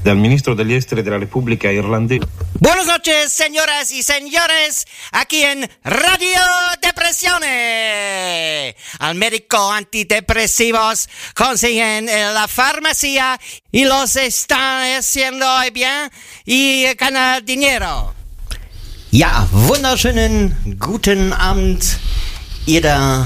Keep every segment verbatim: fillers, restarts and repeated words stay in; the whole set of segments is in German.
Dal ministro degli esteri della Repubblica Irlandese. Buenas noches, señoras y señores, aquí en Radio Depresione. Al médico antidepresivos consiguen en la farmacia y los están haciendo bien y ganan dinero. Ja, wunderschönen guten Abend, ihr da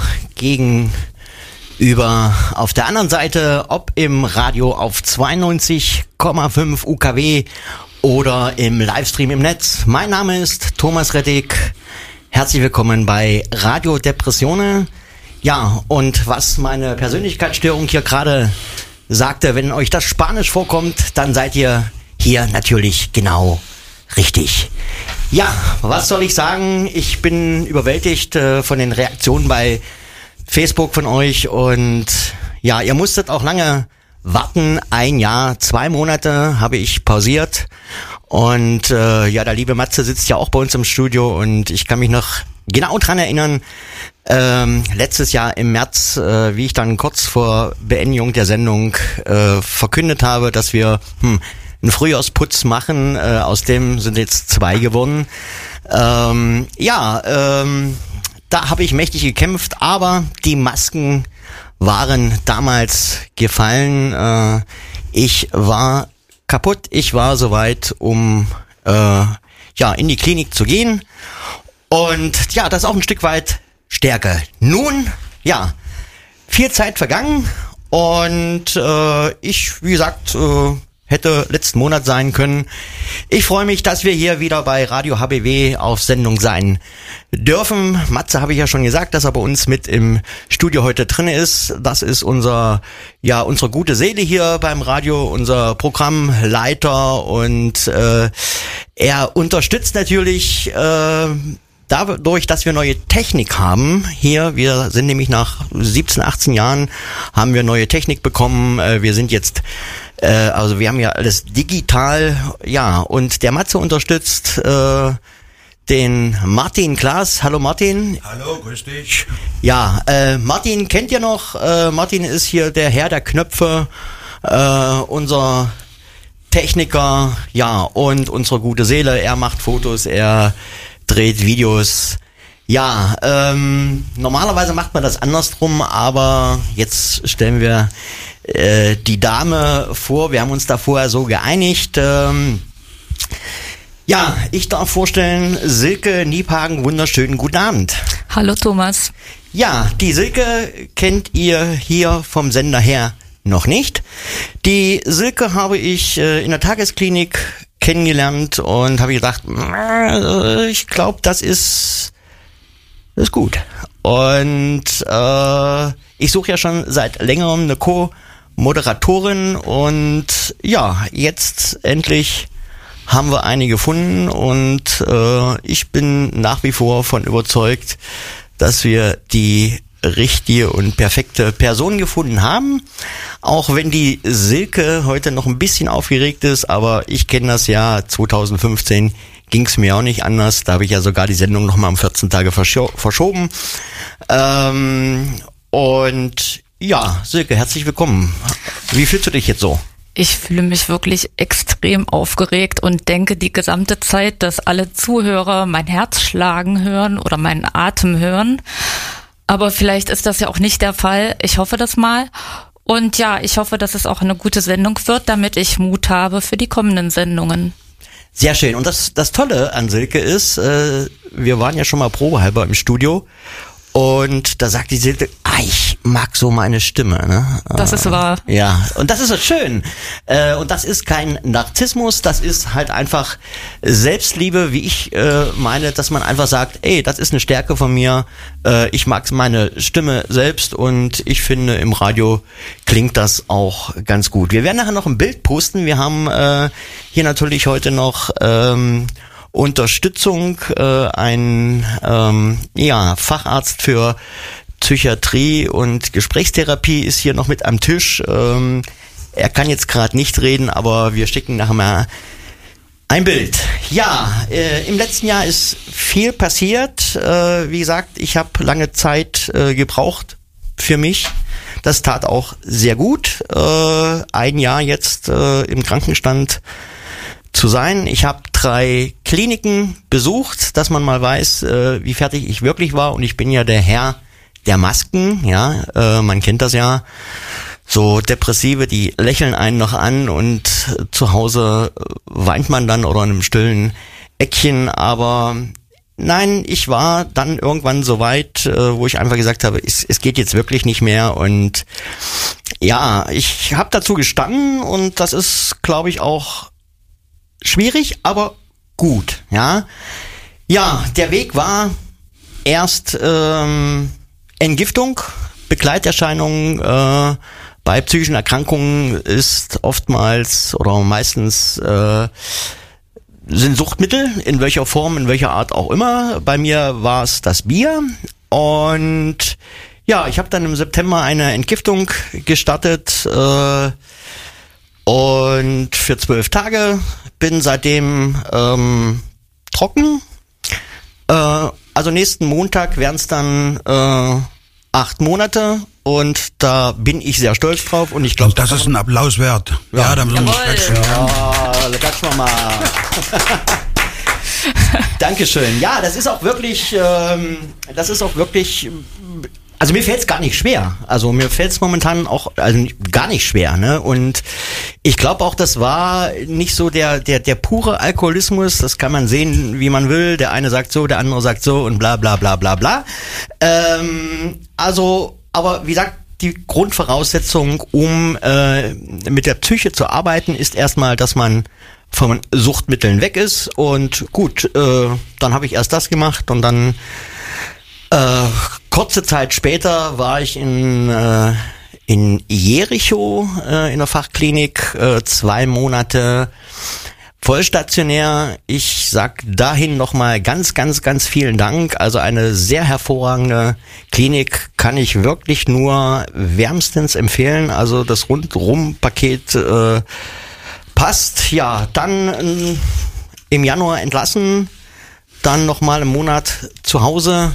gegenüber auf der anderen Seite, ob im Radio auf zweiundneunzig Komma fünf U K W oder im Livestream im Netz. Mein Name ist Thomas Rettig. Herzlich willkommen bei Radio Depresione. Ja, und was meine Persönlichkeitsstörung hier gerade sagte, wenn euch das Spanisch vorkommt, dann seid ihr hier natürlich genau richtig. Ja, was soll ich sagen? Ich bin überwältigt äh, von den Reaktionen bei Facebook von euch und ja, ihr musstet auch lange warten. Ein Jahr, zwei Monate habe ich pausiert und äh, ja, der liebe Matze sitzt ja auch bei uns im Studio und ich kann mich noch genau dran erinnern, ähm, letztes Jahr im März, äh, wie ich dann kurz vor Beendigung der Sendung äh, verkündet habe, dass wir hm, einen Frühjahrsputz machen, äh, aus dem sind jetzt zwei geworden. Ähm, ja, ähm, da habe ich mächtig gekämpft, aber die Masken waren damals gefallen. Äh, ich war kaputt, ich war soweit, um äh, ja in die Klinik zu gehen. Und ja, das ist auch ein Stück weit Stärke. Nun, ja, viel Zeit vergangen und äh, ich, wie gesagt, äh, hätte letzten Monat sein können. Ich freue mich, dass wir hier wieder bei Radio H B W auf Sendung sein dürfen. Matze habe ich ja schon gesagt, dass er bei uns mit im Studio heute drin ist. Das ist unser, ja, unsere gute Seele hier beim Radio, unser Programmleiter und äh, er unterstützt natürlich äh, dadurch, dass wir neue Technik haben hier, wir sind nämlich nach siebzehn, achtzehn Jahren, haben wir neue Technik bekommen, äh, wir sind jetzt, äh, also wir haben ja alles digital, ja, und der Matze unterstützt äh, den Martin Klaas. Hallo Martin. Hallo, grüß dich. Ja, äh, Martin kennt ihr noch, äh, Martin ist hier der Herr der Knöpfe, äh, unser Techniker, ja, und unsere gute Seele, er macht Fotos, er dreht Videos. Ja, ähm, normalerweise macht man das andersrum, aber jetzt stellen wir äh, die Dame vor. Wir haben uns da vorher so geeinigt. Ähm, ja, ich darf vorstellen, Silke Niebhagen, wunderschönen guten Abend. Hallo Thomas. Ja, die Silke kennt ihr hier vom Sender her noch nicht. Die Silke habe ich äh, in der Tagesklinik kennengelernt und habe gedacht, ich glaube, das ist, das ist gut. Und äh, ich suche ja schon seit längerem eine Co-Moderatorin und ja, jetzt endlich haben wir eine gefunden und äh, ich bin nach wie vor von überzeugt, dass wir die richtige und perfekte Person gefunden haben, auch wenn die Silke heute noch ein bisschen aufgeregt ist, aber ich kenne das Jahr zwanzig fünfzehn, ging es mir auch nicht anders, da habe ich ja sogar die Sendung nochmal um vierzehn Tage verscho- verschoben ähm, und ja, Silke, herzlich willkommen. Wie fühlst du dich jetzt so? Ich fühle mich wirklich extrem aufgeregt und denke die gesamte Zeit, dass alle Zuhörer mein Herz schlagen hören oder meinen Atem hören. Aber vielleicht ist das ja auch nicht der Fall. Ich hoffe das mal. Und ja, ich hoffe, dass es auch eine gute Sendung wird, damit ich Mut habe für die kommenden Sendungen. Sehr schön. Und das, das Tolle an Silke ist, äh, wir waren ja schon mal probehalber im Studio und da sagt die Silke, ah, ich mag so meine Stimme. Ne? Das ist wahr. Ja, und das ist so schön. Äh, und das ist kein Narzissmus, das ist halt einfach Selbstliebe, wie ich äh, meine, dass man einfach sagt, ey, das ist eine Stärke von mir, äh, ich mag meine Stimme selbst und ich finde, im Radio klingt das auch ganz gut. Wir werden nachher noch ein Bild posten, wir haben äh, hier natürlich heute noch ähm, Unterstützung, äh, ein ähm, ja, Facharzt für Psychiatrie und Gesprächstherapie ist hier noch mit am Tisch. Ähm, er kann jetzt gerade nicht reden, aber wir schicken nachher mal ein Bild. Ja, äh, im letzten Jahr ist viel passiert. Äh, wie gesagt, ich habe lange Zeit äh, gebraucht für mich. Das tat auch sehr gut, äh, ein Jahr jetzt äh, im Krankenstand zu sein. Ich habe drei Kliniken besucht, dass man mal weiß, äh, wie fertig ich wirklich war. Und ich bin ja der Herr der Masken, ja, äh, man kennt das ja. So Depressive, die lächeln einen noch an und zu Hause weint man dann oder in einem stillen Eckchen. Aber nein, ich war dann irgendwann so weit, äh, wo ich einfach gesagt habe, es, es geht jetzt wirklich nicht mehr. Und ja, ich habe dazu gestanden und das ist, glaube ich, auch schwierig, aber gut, ja. Ja, der Weg war erst ähm, Entgiftung, Begleiterscheinungen äh, bei psychischen Erkrankungen ist oftmals oder meistens äh, sind Suchtmittel, in welcher Form, in welcher Art auch immer. Bei mir war es das Bier und ja, ich habe dann im September eine Entgiftung gestartet äh, und für zwölf Tage, bin seitdem ähm, trocken. Äh, also nächsten Montag wären es dann äh, acht Monate und da bin ich sehr stolz drauf und ich glaube, das ist ein Applaus wert. Ja, ja, da müssen wir uns klatschen. Ja, klatschen wir mal. Dankeschön. Ja, das ist auch wirklich, ähm, das ist auch wirklich, also mir fällt es gar nicht schwer. Also mir fällt es momentan auch also gar nicht schwer, ne? Und ich glaube auch, das war nicht so der der der pure Alkoholismus. Das kann man sehen, wie man will. Der eine sagt so, der andere sagt so und bla bla bla bla bla. Ähm, also, aber wie gesagt, die Grundvoraussetzung, um äh, mit der Psyche zu arbeiten, ist erstmal, dass man von Suchtmitteln weg ist. Und gut, äh, dann habe ich erst das gemacht und dann Äh, kurze Zeit später war ich in äh, in Jericho äh, in der Fachklinik, äh, zwei Monate vollstationär. Ich sag dahin nochmal ganz, ganz, ganz vielen Dank. Also eine sehr hervorragende Klinik, kann ich wirklich nur wärmstens empfehlen. Also das Rundrum-Paket äh, passt. Ja, dann äh, im Januar entlassen, dann nochmal einen Monat zu Hause.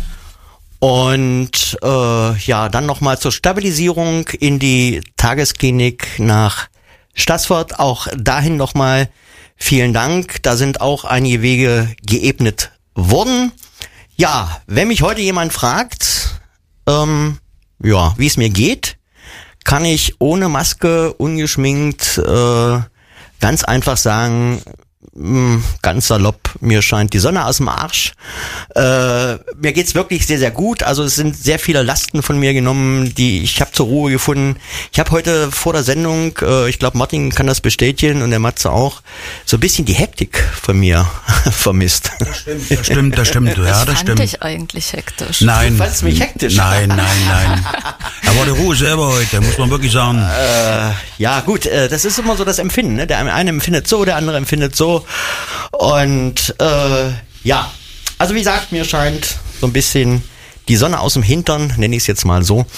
Und äh, ja, dann nochmal zur Stabilisierung in die Tagesklinik nach Stassfurt. Auch dahin nochmal vielen Dank. Da sind auch einige Wege geebnet worden. Ja, wenn mich heute jemand fragt, ähm, ja, wie es mir geht, kann ich ohne Maske, ungeschminkt, äh, ganz einfach sagen, ganz salopp, mir scheint die Sonne aus dem Arsch. Äh, mir geht's wirklich sehr, sehr gut. Also es sind sehr viele Lasten von mir genommen, die ich habe zur Ruhe gefunden. Ich habe heute vor der Sendung, äh, ich glaube Martin kann das bestätigen und der Matze auch, so ein bisschen die Hektik von mir vermisst. Das stimmt, das stimmt, das stimmt. Ja, das fand stimmt. ich eigentlich hektisch. Nein. Du fandst mich hektisch? Nein, nein, nein. Aber die Ruhe selber heute, muss man wirklich sagen. Äh, ja gut, äh, das ist immer so das Empfinden. Ne? Der eine empfindet so, der andere empfindet so. Und äh, ja, also wie gesagt, mir scheint so ein bisschen die Sonne aus dem Hintern, nenne ich es jetzt mal so.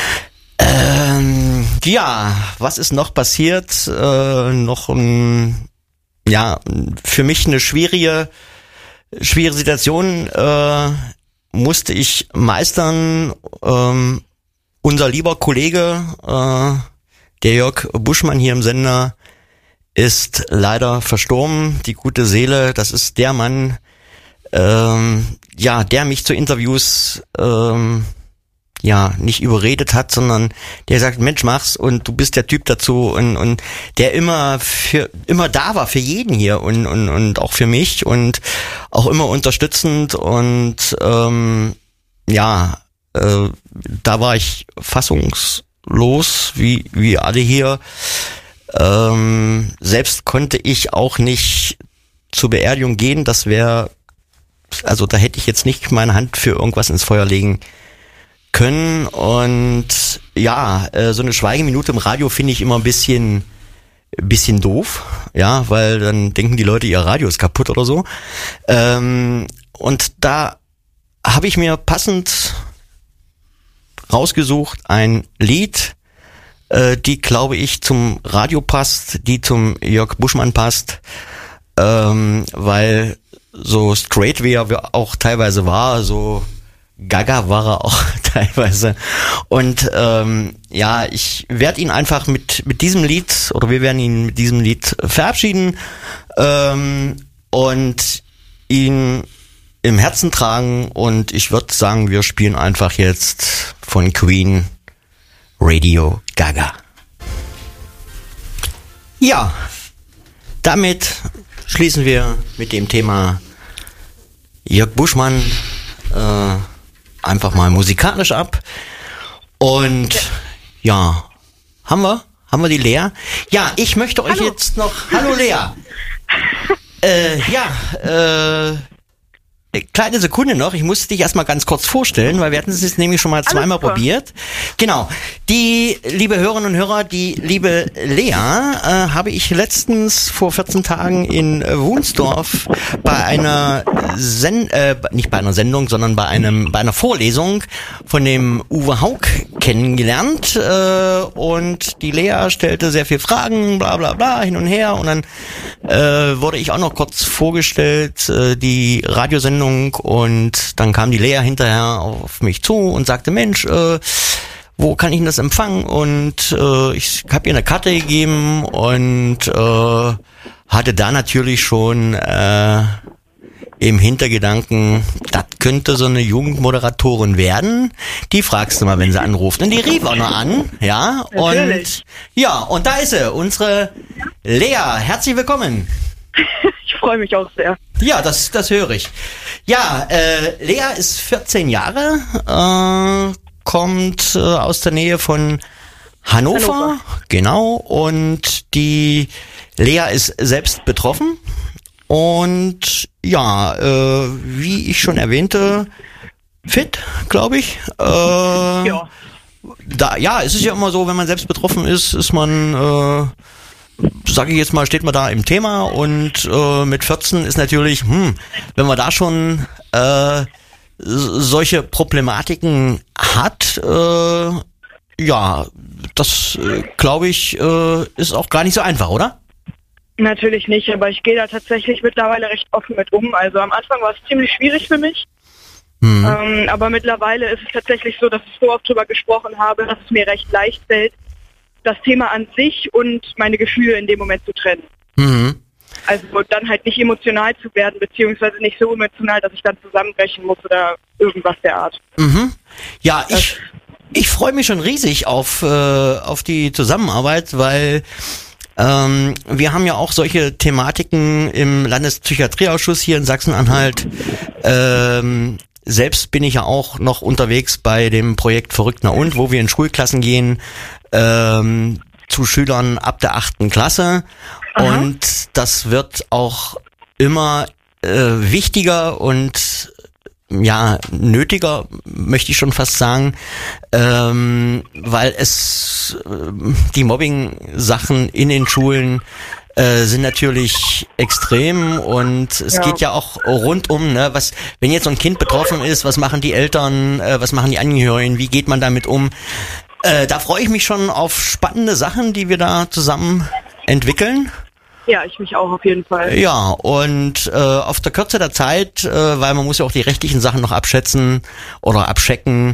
Ähm, ja, was ist noch passiert? Äh, noch ein, ja, für mich eine schwierige, schwierige Situation äh, musste ich meistern. Ähm, unser lieber Kollege, äh, der Jörg Buschmann hier im Sender, ist leider verstorben. Die gute Seele, das ist der Mann, ähm, ja, der mich zu Interviews ähm, ja nicht überredet hat, sondern der sagt, Mensch, mach's und du bist der Typ dazu und und der immer für immer da war für jeden hier und und und auch für mich und auch immer unterstützend und ähm, ja, äh, da war ich fassungslos, wie wie alle hier. Ähm, selbst konnte ich auch nicht zur Beerdigung gehen, das wäre, also da hätte ich jetzt nicht meine Hand für irgendwas ins Feuer legen können und ja, äh, so eine Schweigeminute im Radio finde ich immer ein bisschen, bisschen doof, ja, weil dann denken die Leute, ihr Radio ist kaputt oder so. Ähm, und da habe ich mir passend rausgesucht ein Lied, die, glaube ich, zum Radio passt, die zum Jörg Buschmann passt, ähm, weil so straight wie er auch teilweise war, so gaga war er auch teilweise. Und ähm, ja, ich werde ihn einfach mit mit diesem Lied, oder wir werden ihn mit diesem Lied verabschieden ähm, und ihn im Herzen tragen. Und ich würde sagen, wir spielen einfach jetzt von Queen Radio Gaga. Ja, damit schließen wir mit dem Thema Jörg Buschmann äh, einfach mal musikalisch ab. Und ja, haben wir? Haben wir die Lea? Ja, ich möchte euch Hallo. jetzt noch... Hallo Lea! äh, ja, äh... Kleine Sekunde noch, ich musste dich erstmal ganz kurz vorstellen, weil wir hatten es jetzt nämlich schon mal zweimal super. probiert. Genau, die liebe Hörerinnen und Hörer, die liebe Lea, äh, habe ich letztens vor vierzehn Tagen in äh, Wunsdorf bei einer Sen äh, nicht bei einer Sendung, sondern bei einem bei einer Vorlesung von dem Uwe Haug kennengelernt äh, und die Lea stellte sehr viel Fragen, bla bla bla, hin und her, und dann äh, wurde ich auch noch kurz vorgestellt, äh, die Radiosendung, und dann kam die Lea hinterher auf mich zu und sagte, Mensch, äh, wo kann ich denn das empfangen? Und äh, ich habe ihr eine Karte gegeben und äh, hatte da natürlich schon äh, im Hintergedanken, das könnte so eine Jugendmoderatorin werden. Die fragst du mal, wenn sie anruft. Und die rief auch noch an, ja. Natürlich. Und ja, und da ist sie, unsere Lea. Herzlich willkommen. Ich freue mich auch sehr. Ja, das, das höre ich. Ja, äh, Lea ist vierzehn Jahre, äh, kommt äh, aus der Nähe von Hannover, Hannover. Genau, und die Lea ist selbst betroffen und ja, äh, wie ich schon erwähnte, fit, glaube ich. Äh, Ja. Da, ja, es ist ja immer so, wenn man selbst betroffen ist, ist man... Äh, sage ich jetzt mal, steht man da im Thema, und äh, mit vierzehn ist natürlich, hm, wenn man da schon äh, solche Problematiken hat, äh, ja, das äh, glaube ich, äh, ist auch gar nicht so einfach, oder? Natürlich nicht, aber ich gehe da tatsächlich mittlerweile recht offen mit um. Also am Anfang war es ziemlich schwierig für mich. Hm. Ähm, aber mittlerweile ist es tatsächlich so, dass ich so oft drüber gesprochen habe, dass es mir recht leicht fällt, das Thema an sich und meine Gefühle in dem Moment zu trennen. Mhm. Also dann halt nicht emotional zu werden, beziehungsweise nicht so emotional, dass ich dann zusammenbrechen muss oder irgendwas der Art. Mhm. Ja, ich, ich freue mich schon riesig auf, äh, auf die Zusammenarbeit, weil ähm, wir haben ja auch solche Thematiken im Landespsychiatrieausschuss hier in Sachsen-Anhalt. Ähm, selbst bin ich ja auch noch unterwegs bei dem Projekt Verrückt na und, wo wir in Schulklassen gehen, ähm, zu Schülern ab der achten Klasse. Aha. Und das wird auch immer äh, wichtiger und ja, nötiger, möchte ich schon fast sagen, ähm, weil es äh, die Mobbing-Sachen in den Schulen äh, sind natürlich extrem, und es Ja. geht ja auch rundum, ne, was, wenn jetzt so ein Kind betroffen ist, was machen die Eltern, äh, was machen die Angehörigen, wie geht man damit um? Äh, da freue ich mich schon auf spannende Sachen, die wir da zusammen entwickeln. Ja, ich mich auch auf jeden Fall. Ja, und äh, auf der Kürze der Zeit, äh, weil man muss ja auch die rechtlichen Sachen noch abschätzen oder abchecken,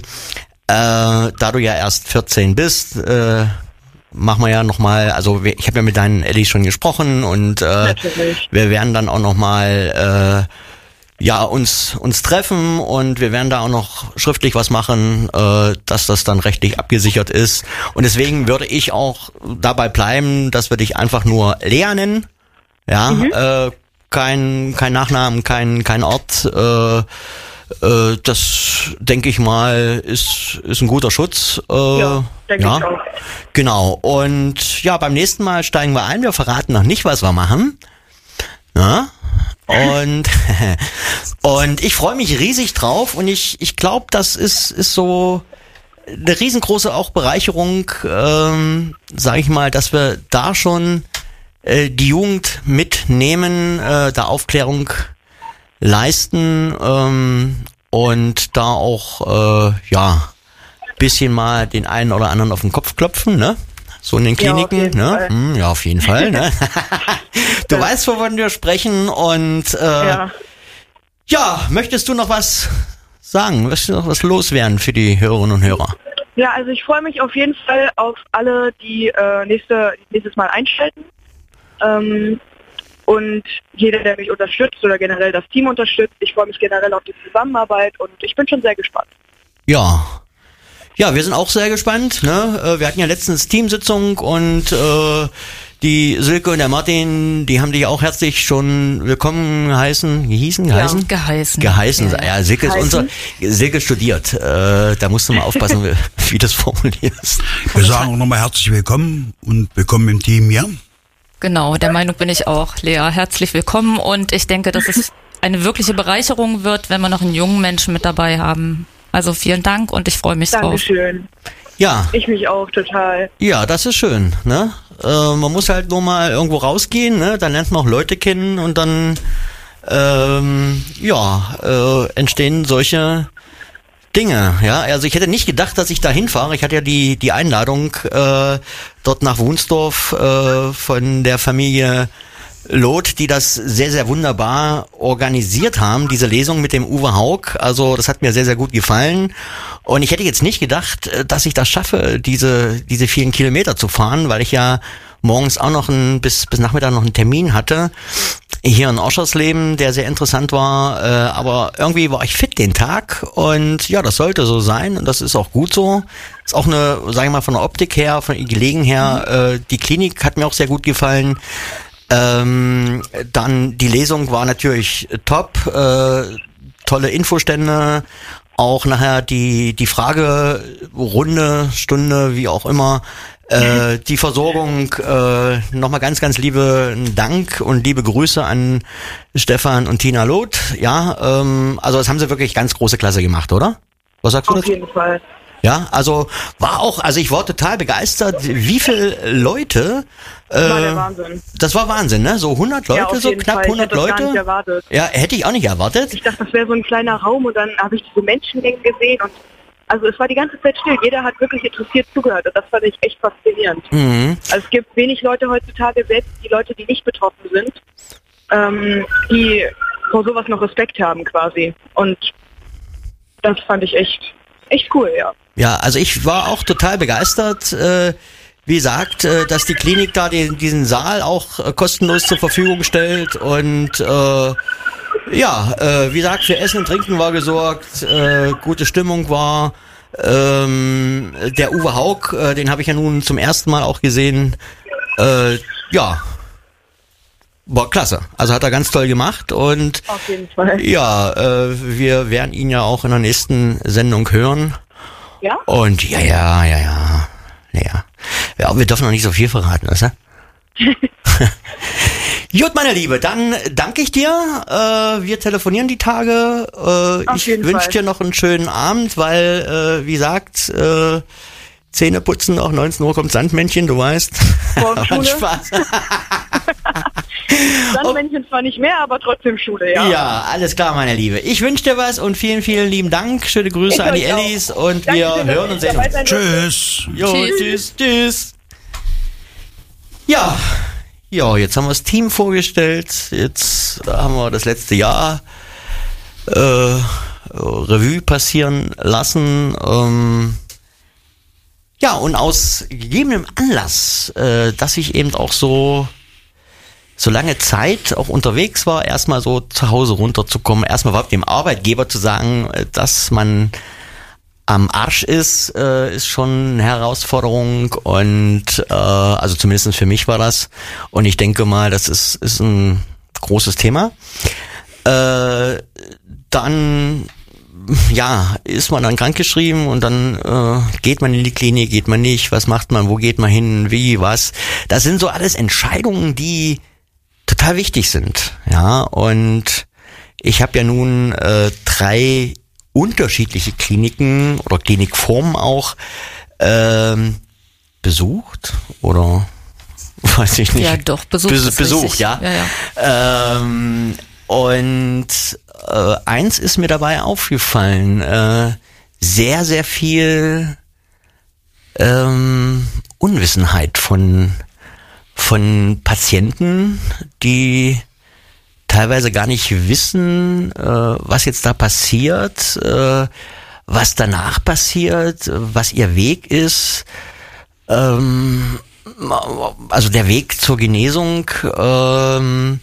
äh, da du ja erst vierzehn bist, äh, machen wir ja nochmal, also ich habe ja mit deinen Ellis schon gesprochen, und äh, Natürlich. wir werden dann auch nochmal äh, ja, uns uns treffen, und wir werden da auch noch schriftlich was machen, äh, dass das dann rechtlich abgesichert ist. Und deswegen würde ich auch dabei bleiben, dass wir dich einfach nur Lea nennen. Ja, Mhm. äh, kein kein Nachnamen, kein kein Ort. Äh, äh, das denke ich mal ist ist ein guter Schutz. Äh, Ja, denke ja. ich auch. Genau. Und ja, beim nächsten Mal steigen wir ein. Wir verraten noch nicht, was wir machen. Ja. Und und ich freue mich riesig drauf, und ich ich glaube, das ist ist so eine riesengroße auch Bereicherung, ähm, sage ich mal, dass wir da schon äh, die Jugend mitnehmen, äh, da Aufklärung leisten, ähm, und da auch äh, ja bisschen mal den einen oder anderen auf den Kopf klopfen, ne? So in den Ja, auf Kliniken, jeden ne? Fall. Hm, ja, auf jeden Fall, ne? Du weißt, wovon wir sprechen, und äh, Ja. ja, möchtest du noch was sagen? Was noch was loswerden für die Hörerinnen und Hörer? Ja, also ich freue mich auf jeden Fall auf alle, die äh, nächste, nächstes Mal einschalten. Ähm, und jeder, der mich unterstützt oder generell das Team unterstützt. Ich freue mich generell auf die Zusammenarbeit und ich bin schon sehr gespannt. Ja. Ja, wir sind auch sehr gespannt. Ne? Wir hatten ja letztens Teamsitzung und äh, die Silke und der Martin, die haben dich auch herzlich schon willkommen heißen, gehießen, geheißen? Ja, geheißen. Geheißen. Ja, ja Silke ist unser, Silke studiert. Äh, da musst du mal aufpassen, wie, wie das formulierst. Wir sagen auch nochmal herzlich willkommen und willkommen im Team, ja? Genau, der Meinung bin ich auch, Lea. Herzlich willkommen und ich denke, dass es eine wirkliche Bereicherung wird, wenn wir noch einen jungen Menschen mit dabei haben. Also vielen Dank und ich freue mich drauf. Dankeschön. Ja. Ich mich auch total. Ja, das ist schön, ne? Äh, man muss halt nur mal irgendwo rausgehen, ne? Dann lernt man auch Leute kennen und dann ähm, ja, äh, entstehen solche Dinge, ja. Also ich hätte nicht gedacht, dass ich da hinfahre. Ich hatte ja die die Einladung äh, dort nach Wunsdorf äh, von der Familie Loth, die das sehr, sehr wunderbar organisiert haben, diese Lesung mit dem Uwe Haug. Also das hat mir sehr, sehr gut gefallen. Und ich hätte jetzt nicht gedacht, dass ich das schaffe, diese diese vielen Kilometer zu fahren, weil ich ja morgens auch noch ein, bis bis Nachmittag noch einen Termin hatte hier in Oschersleben, der sehr interessant war. Äh, aber irgendwie war ich fit den Tag und ja, das sollte so sein und das ist auch gut so. Ist auch eine, sag ich mal, von der Optik her, von den Gelegen her, äh, die Klinik hat mir auch sehr gut gefallen. Ähm, dann die Lesung war natürlich top, äh, tolle Infostände, auch nachher die die Fragerunde, Stunde, wie auch immer, äh, die Versorgung, äh, nochmal ganz, ganz lieben Dank und liebe Grüße an Stefan und Tina Loth, ja, ähm, also das haben sie wirklich ganz große Klasse gemacht, oder? Was sagst du dazu? Auf jeden Fall. Ja, also war auch, also ich war total begeistert, wie viele Leute. Äh, Das war der Wahnsinn. Das war Wahnsinn, ne? So hundert Leute, Ja, auf so jeden knapp Fall. hundert Ich hätte das Leute. gar nicht erwartet. Ja, hätte ich auch nicht erwartet. Ich dachte, das wäre so ein kleiner Raum und dann habe ich diese Menschenmengen gesehen und also es war die ganze Zeit still. Jeder hat wirklich interessiert zugehört und das fand ich echt faszinierend. Mhm. Also es gibt wenig Leute heutzutage, selbst die Leute, die nicht betroffen sind, ähm, die vor sowas noch Respekt haben quasi. Und das fand ich echt, echt cool, ja. Ja, also ich war auch total begeistert, äh, wie gesagt, äh, dass die Klinik da den, diesen Saal auch äh, kostenlos zur Verfügung stellt und äh, ja, äh, wie gesagt, für Essen und Trinken war gesorgt, äh, gute Stimmung war. Ähm, der Uwe Haug, äh, den habe ich ja nun zum ersten Mal auch gesehen. Äh, ja, war klasse. Also hat er ganz toll gemacht und Auf jeden Fall. ja, äh, wir werden ihn ja auch in der nächsten Sendung hören. Ja? Und ja, ja, ja, ja, ja. Ja, wir dürfen noch nicht so viel verraten, weißt du? Gut, meine Liebe, dann danke ich dir. Äh, wir telefonieren die Tage. Äh, Auf ich jeden wünsche Fall. dir noch einen schönen Abend, weil, äh, wie gesagt, äh, Zähne putzen, auch neunzehn Uhr kommt Sandmännchen, du weißt. Vor Schule. Spaß. Sandmännchen zwar nicht mehr, aber trotzdem Schule, ja. Ja, alles klar, meine Liebe. Ich wünsche dir was und vielen, vielen lieben Dank. Schöne Grüße Ich an die euch auch. Ellis und Danke wir schön, dass hören ich und sehen dabei uns. sein durfte. Tschüss. Jo, Tschüss. tschüss, tschüss. Ja, ja, jetzt haben wir das Team vorgestellt. Jetzt haben wir das letzte Jahr äh, Revue passieren lassen. Ähm, ja, und aus gegebenem Anlass, äh, dass ich eben auch so so lange Zeit auch unterwegs war, erstmal so zu Hause runterzukommen, erstmal überhaupt dem Arbeitgeber zu sagen, dass man am Arsch ist, äh, ist schon eine Herausforderung und äh, also zumindest für mich war das und ich denke mal, das ist, ist ein großes Thema. Äh, dann ja, ist man dann krankgeschrieben und dann äh, geht man in die Klinik, geht man nicht, was macht man, wo geht man hin, wie, was. Das sind so alles Entscheidungen, die total wichtig sind, ja, und ich habe ja nun äh, drei unterschiedliche Kliniken oder Klinikformen auch ähm, besucht oder weiß ich nicht. Ja, doch, besucht. Bes- ist besucht, richtig. ja. ja, ja. Ähm, und äh, eins ist mir dabei aufgefallen, äh, sehr, sehr viel ähm, Unwissenheit von von Patienten, die teilweise gar nicht wissen, äh, was jetzt da passiert, äh, was danach passiert, was ihr Weg ist. Ähm, also der Weg zur Genesung. Ähm,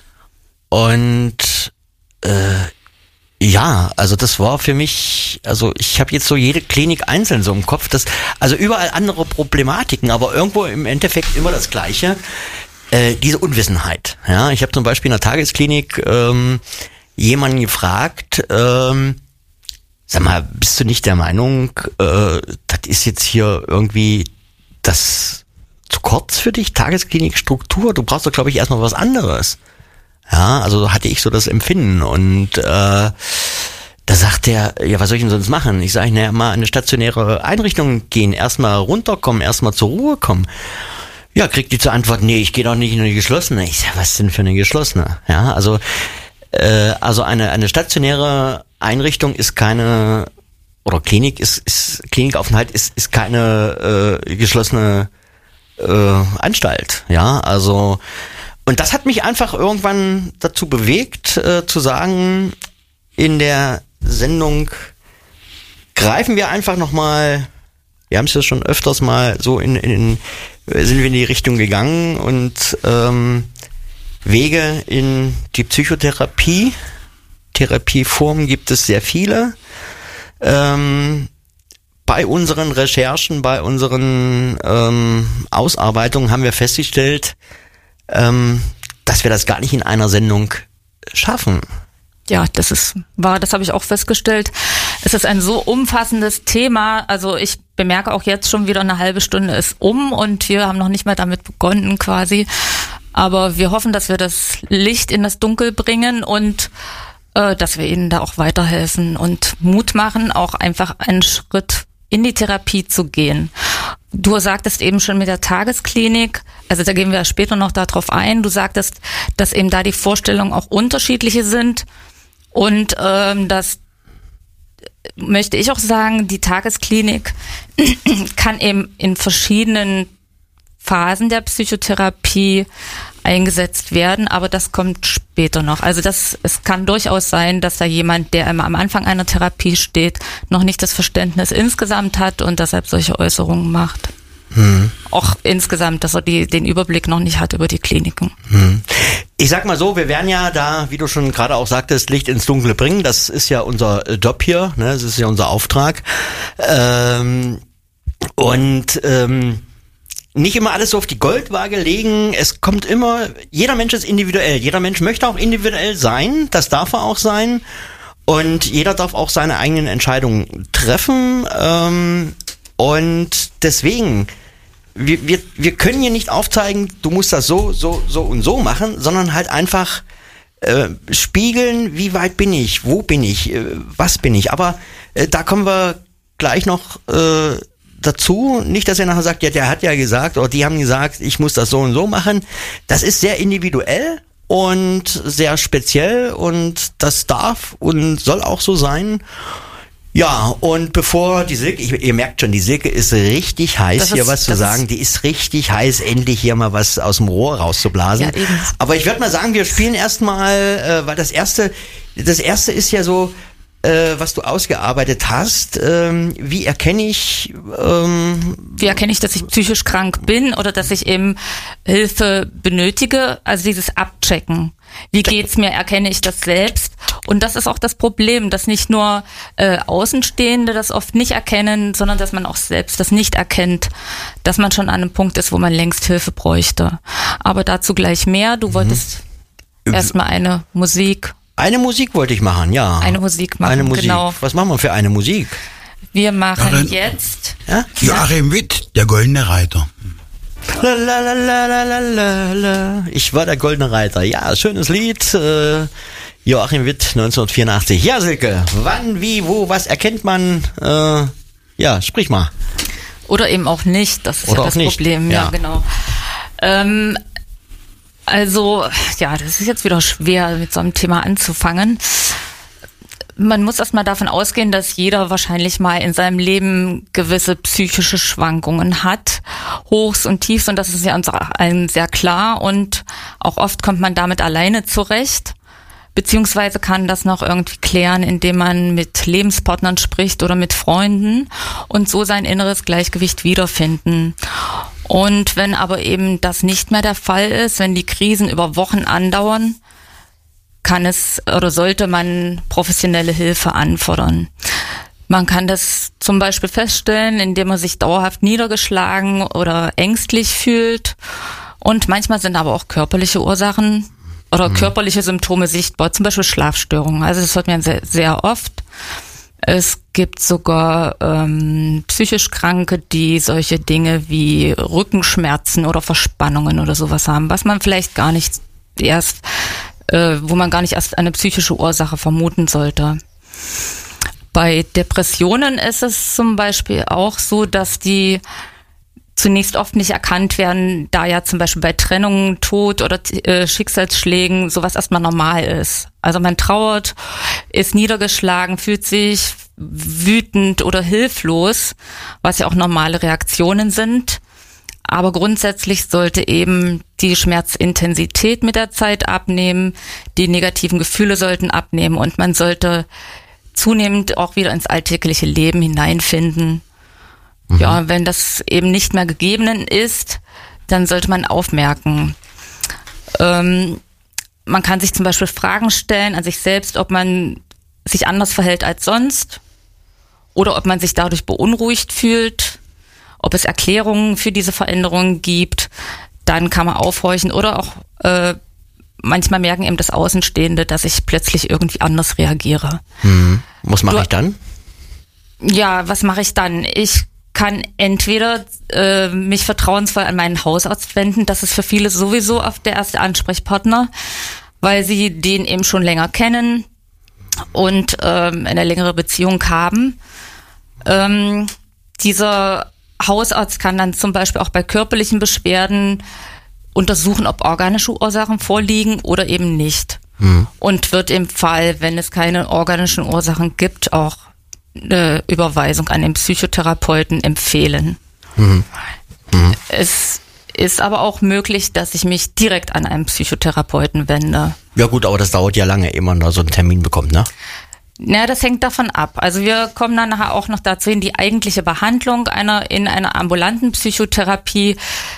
und äh, ja, also das war für mich, also ich habe jetzt so jede Klinik einzeln so im Kopf, das, also überall andere Problematiken, aber irgendwo im Endeffekt immer das Gleiche, äh, diese Unwissenheit. Ja, ich habe zum Beispiel in der Tagesklinik ähm, jemanden gefragt, ähm, sag mal, bist du nicht der Meinung, äh, das ist jetzt hier irgendwie das zu kurz für dich, Tagesklinikstruktur? Du brauchst doch, glaube ich, erstmal was anderes. Ja, also hatte ich so das Empfinden und äh, da sagt der, ja, was soll ich denn sonst machen? Ich sage, naja, mal in eine stationäre Einrichtung gehen, erstmal runterkommen, erstmal zur Ruhe kommen. Ja, kriegt die zur Antwort, nee, ich gehe doch nicht in eine geschlossene. Ich sage, was denn für eine geschlossene? Ja, also äh, also eine eine stationäre Einrichtung ist keine, oder Klinik ist, ist Klinikaufenthalt ist ist keine äh, geschlossene äh, Anstalt. Ja, also und das hat mich einfach irgendwann dazu bewegt, äh, zu sagen, in der Sendung greifen wir einfach nochmal, wir haben es ja schon öfters mal so in, in, sind wir in die Richtung gegangen und ähm, Wege in die Psychotherapie, Therapieformen gibt es sehr viele. Ähm, bei unseren Recherchen, bei unseren ähm, Ausarbeitungen haben wir festgestellt, Ähm, dass wir das gar nicht in einer Sendung schaffen. Ja, das ist wahr, das habe ich auch festgestellt. Es ist ein so umfassendes Thema, also ich bemerke auch jetzt schon wieder, eine halbe Stunde ist um und wir haben noch nicht mal damit begonnen quasi. Aber wir hoffen, dass wir das Licht in das Dunkel bringen und äh, dass wir Ihnen da auch weiterhelfen und Mut machen, auch einfach einen Schritt in die Therapie zu gehen. Du sagtest eben schon mit der Tagesklinik, also da gehen wir später noch darauf ein, du sagtest, dass eben da die Vorstellungen auch unterschiedliche sind und ähm, das möchte ich auch sagen, die Tagesklinik kann eben in verschiedenen Phasen der Psychotherapie eingesetzt werden, aber das kommt später noch. Also das, es kann durchaus sein, dass da jemand, der immer am Anfang einer Therapie steht, noch nicht das Verständnis insgesamt hat und deshalb solche Äußerungen macht. Hm. Auch insgesamt, dass er die, den Überblick noch nicht hat über die Kliniken. Hm. Ich sag mal so, wir werden ja da, wie du schon gerade auch sagtest, Licht ins Dunkle bringen. Das ist ja unser Job hier, ne? Das ist ja unser Auftrag. Ähm, und ähm, nicht immer alles so auf die Goldwaage legen. Es kommt immer, jeder Mensch ist individuell. Jeder Mensch möchte auch individuell sein. Das darf er auch sein. Und jeder darf auch seine eigenen Entscheidungen treffen. Ähm, und deswegen, wir, wir, wir können hier nicht aufzeigen, du musst das so, so, so und so machen, sondern halt einfach äh, spiegeln, wie weit bin ich, wo bin ich, äh, was bin ich. Aber äh, da kommen wir gleich noch äh, dazu, nicht, dass er nachher sagt, ja, der hat ja gesagt, oder die haben gesagt, ich muss das so und so machen. Das ist sehr individuell und sehr speziell und das darf und soll auch so sein. Ja, und bevor die Silke, ich, ihr merkt schon, die Silke ist richtig heiß, das hier ist, was zu sagen. Die ist richtig heiß, endlich hier mal was aus dem Rohr rauszublasen. Ja, eben. Aber ich würde mal sagen, wir spielen erstmal, äh, weil das erste, das erste ist ja so, Äh, was du ausgearbeitet hast, ähm, wie erkenne ich... Ähm, wie erkenne ich, dass ich psychisch krank bin oder dass ich eben Hilfe benötige? Also dieses Abchecken. Wie geht's mir? Erkenne ich das selbst? Und das ist auch das Problem, dass nicht nur äh, Außenstehende das oft nicht erkennen, sondern dass man auch selbst das nicht erkennt, dass man schon an einem Punkt ist, wo man längst Hilfe bräuchte. Aber dazu gleich mehr. Du wolltest mhm. erstmal eine Musik... Eine Musik wollte ich machen, ja. Eine Musik machen, eine Musik. Genau. Was machen wir für eine Musik? Wir machen Darin, jetzt... Ja? Joachim Witt, der Goldene Reiter. La, la, la, la, la, la, la. Ich war der Goldene Reiter. Ja, schönes Lied. Äh, Joachim Witt, neunzehnhundertvierundachtzig. Ja, Silke, wann, wie, wo, was erkennt man? Äh, ja, sprich mal. Oder eben auch nicht, das ist Oder ja das nicht. Problem. Ja, ja genau. Ähm, Also, ja, das ist jetzt wieder schwer, mit so einem Thema anzufangen. Man muss erstmal davon ausgehen, dass jeder wahrscheinlich mal in seinem Leben gewisse psychische Schwankungen hat, Hochs und Tiefs, und das ist ja uns allen sehr klar und auch oft kommt man damit alleine zurecht. beziehungsweise kann das noch irgendwie klären, indem man mit Lebenspartnern spricht oder mit Freunden und so sein inneres Gleichgewicht wiederfinden. Und wenn aber eben das nicht mehr der Fall ist, wenn die Krisen über Wochen andauern, kann es oder sollte man professionelle Hilfe anfordern. Man kann das zum Beispiel feststellen, indem man sich dauerhaft niedergeschlagen oder ängstlich fühlt. Und manchmal sind aber auch körperliche Ursachen oder mhm. körperliche Symptome sichtbar, zum Beispiel Schlafstörungen. Also das hört man sehr, sehr oft. Es gibt sogar ähm, psychisch Kranke, die solche Dinge wie Rückenschmerzen oder Verspannungen oder sowas haben, was man vielleicht gar nicht erst, äh, wo man gar nicht erst eine psychische Ursache vermuten sollte. Bei Depressionen ist es zum Beispiel auch so, dass die zunächst oft nicht erkannt werden, da ja zum Beispiel bei Trennungen, Tod oder äh, Schicksalsschlägen sowas erstmal normal ist. Also man trauert, ist niedergeschlagen, fühlt sich wütend oder hilflos, was ja auch normale Reaktionen sind. Aber grundsätzlich sollte eben die Schmerzintensität mit der Zeit abnehmen, die negativen Gefühle sollten abnehmen und man sollte zunehmend auch wieder ins alltägliche Leben hineinfinden. Mhm. Ja, wenn das eben nicht mehr gegeben ist, dann sollte man aufmerken. Ähm, man kann sich zum Beispiel Fragen stellen an sich selbst, ob man sich anders verhält als sonst oder ob man sich dadurch beunruhigt fühlt, ob es Erklärungen für diese Veränderungen gibt. Dann kann man aufhorchen oder auch äh, manchmal merken eben das Außenstehende, dass ich plötzlich irgendwie anders reagiere. Hm. Was mache ich dann? Ja, was mache ich dann? Ich kann entweder äh, mich vertrauensvoll an meinen Hausarzt wenden. Das ist für viele sowieso oft der erste Ansprechpartner, weil sie den eben schon länger kennen und ähm, eine längere Beziehung haben. Ähm, dieser Hausarzt kann dann zum Beispiel auch bei körperlichen Beschwerden untersuchen, ob organische Ursachen vorliegen oder eben nicht. Hm. Und wird im Fall, wenn es keine organischen Ursachen gibt, auch eine Überweisung an den Psychotherapeuten empfehlen. Hm. Hm. Es ist aber auch möglich, dass ich mich direkt an einen Psychotherapeuten wende. Ja gut, aber das dauert ja lange, ehe man da so einen Termin bekommt, ne? Na, das hängt davon ab. Also wir kommen dann nachher auch noch dazu hin, die eigentliche Behandlung einer in einer ambulanten Psychotherapie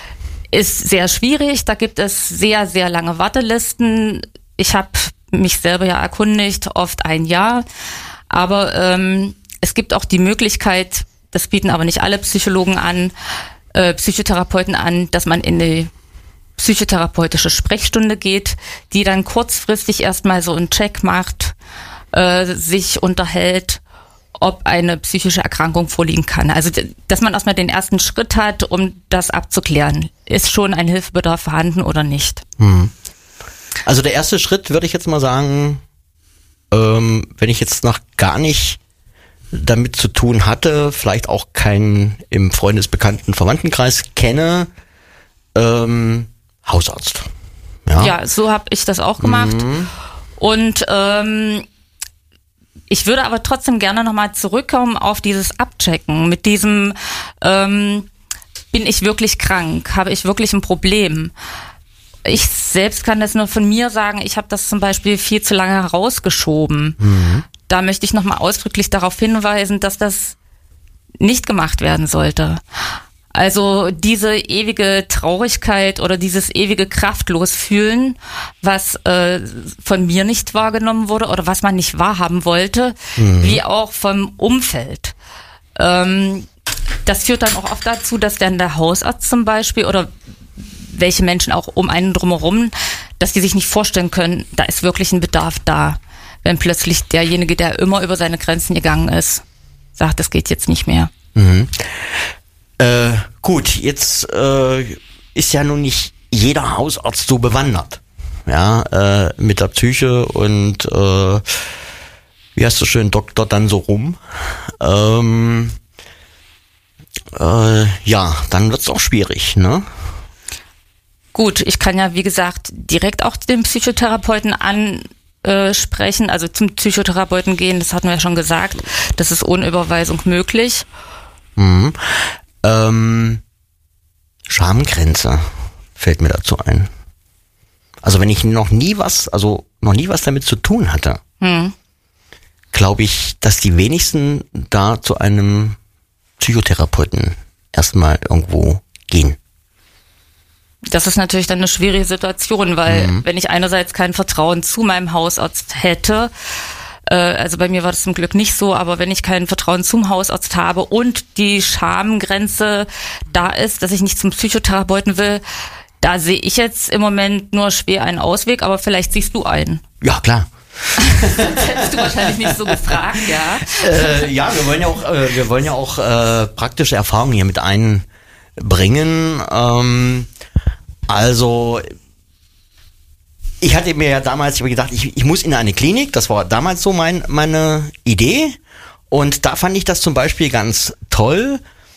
ist sehr schwierig. Da gibt es sehr, sehr lange Wartelisten. Ich habe mich selber ja erkundigt, oft ein Jahr. Aber ähm, es gibt auch die Möglichkeit, das bieten aber nicht alle Psychologen an, äh, Psychotherapeuten an, dass man in die psychotherapeutische Sprechstunde geht, die dann kurzfristig erstmal so einen Check macht, äh, sich unterhält, ob eine psychische Erkrankung vorliegen kann. Also, dass man erstmal den ersten Schritt hat, um das abzuklären. Ist schon ein Hilfebedarf vorhanden oder nicht? Hm. Also der erste Schritt, würde ich jetzt mal sagen, ähm, wenn ich jetzt noch gar nicht damit zu tun hatte, vielleicht auch keinen im Freundesbekannten Verwandtenkreis kenne, ähm, Hausarzt. Ja, ja, so habe ich das auch gemacht. Mhm. Und ähm, ich würde aber trotzdem gerne nochmal zurückkommen auf dieses Abchecken mit diesem, ähm, bin ich wirklich krank? Habe ich wirklich ein Problem? Ich selbst kann das nur von mir sagen, ich habe das zum Beispiel viel zu lange herausgeschoben. Mhm. Da möchte ich nochmal ausdrücklich darauf hinweisen, dass das nicht gemacht werden sollte. Also diese ewige Traurigkeit oder dieses ewige Kraftlosfühlen, was äh, von mir nicht wahrgenommen wurde oder was man nicht wahrhaben wollte, mhm. wie auch vom Umfeld. Ähm, das führt dann auch oft dazu, dass dann der Hausarzt zum Beispiel oder welche Menschen auch um einen drumherum, dass die sich nicht vorstellen können, da ist wirklich ein Bedarf da. Wenn plötzlich derjenige, der immer über seine Grenzen gegangen ist, sagt, das geht jetzt nicht mehr. Mhm. Äh, gut, jetzt äh, ist ja nun nicht jeder Hausarzt so bewandert, ja, äh, mit der Psyche und äh, wie heißt so schön, Doktor dann so rum. Ähm, äh, ja, dann wird's auch schwierig, ne? Gut, ich kann ja, wie gesagt, direkt auch den Psychotherapeuten ansprechen, also zum Psychotherapeuten gehen, das hatten wir ja schon gesagt, das ist ohne Überweisung möglich. Mhm. Ähm, Schamgrenze fällt mir dazu ein. also wenn ich noch nie was, also noch nie was damit zu tun hatte, hm. glaube ich, dass die wenigsten da zu einem Psychotherapeuten erstmal irgendwo gehen. Das ist natürlich dann eine schwierige Situation, weil mhm. wenn ich einerseits kein Vertrauen zu meinem Hausarzt hätte, äh, also bei mir war das zum Glück nicht so, aber wenn ich kein Vertrauen zum Hausarzt habe und die Schamgrenze da ist, dass ich nicht zum Psychotherapeuten will, da sehe ich jetzt im Moment nur schwer einen Ausweg, aber vielleicht siehst du einen. Ja, klar. Sonst hättest du wahrscheinlich nicht so gefragt, ja. Äh, ja, wir wollen ja auch, äh, wir wollen ja auch äh, praktische Erfahrungen hier mit einbringen. Ähm, also ich hatte mir ja damals gedacht, ich, ich muss in eine Klinik. Das war damals so mein meine Idee. Und da fand ich das zum Beispiel ganz toll.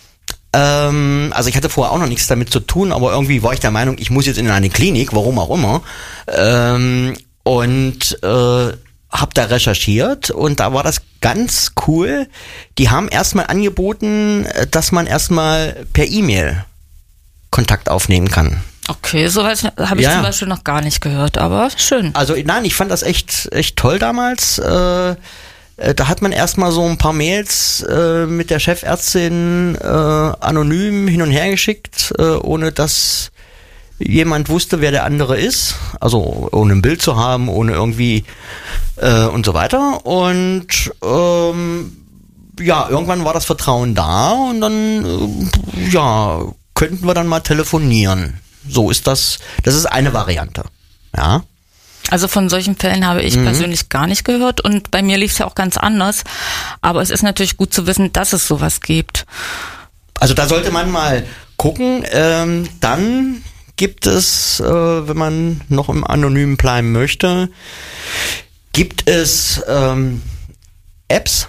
Ähm, also ich hatte vorher auch noch nichts damit zu tun, aber irgendwie war ich der Meinung, ich muss jetzt in eine Klinik, warum auch immer. Ähm, und äh, habe da recherchiert und da war das ganz cool. Die haben erstmal angeboten, dass man erstmal per E-Mail Kontakt aufnehmen kann. Okay, sowas habe ich ja. zum Beispiel noch gar nicht gehört, aber schön. Also nein, ich fand das echt echt toll damals. Äh, da hat man erstmal so ein paar Mails äh, mit der Chefärztin äh, anonym hin und her geschickt, äh, ohne dass jemand wusste, wer der andere ist, also ohne ein Bild zu haben, ohne irgendwie äh, und so weiter. Und ähm, ja, irgendwann war das Vertrauen da und dann äh, ja, könnten wir dann mal telefonieren. So ist das, das ist eine Variante, ja. Also von solchen Fällen habe ich mhm. persönlich gar nicht gehört und bei mir lief es ja auch ganz anders, aber es ist natürlich gut zu wissen, dass es sowas gibt. Also da sollte man mal gucken, ähm, dann gibt es, äh, wenn man noch im Anonymen bleiben möchte, gibt es ähm, Apps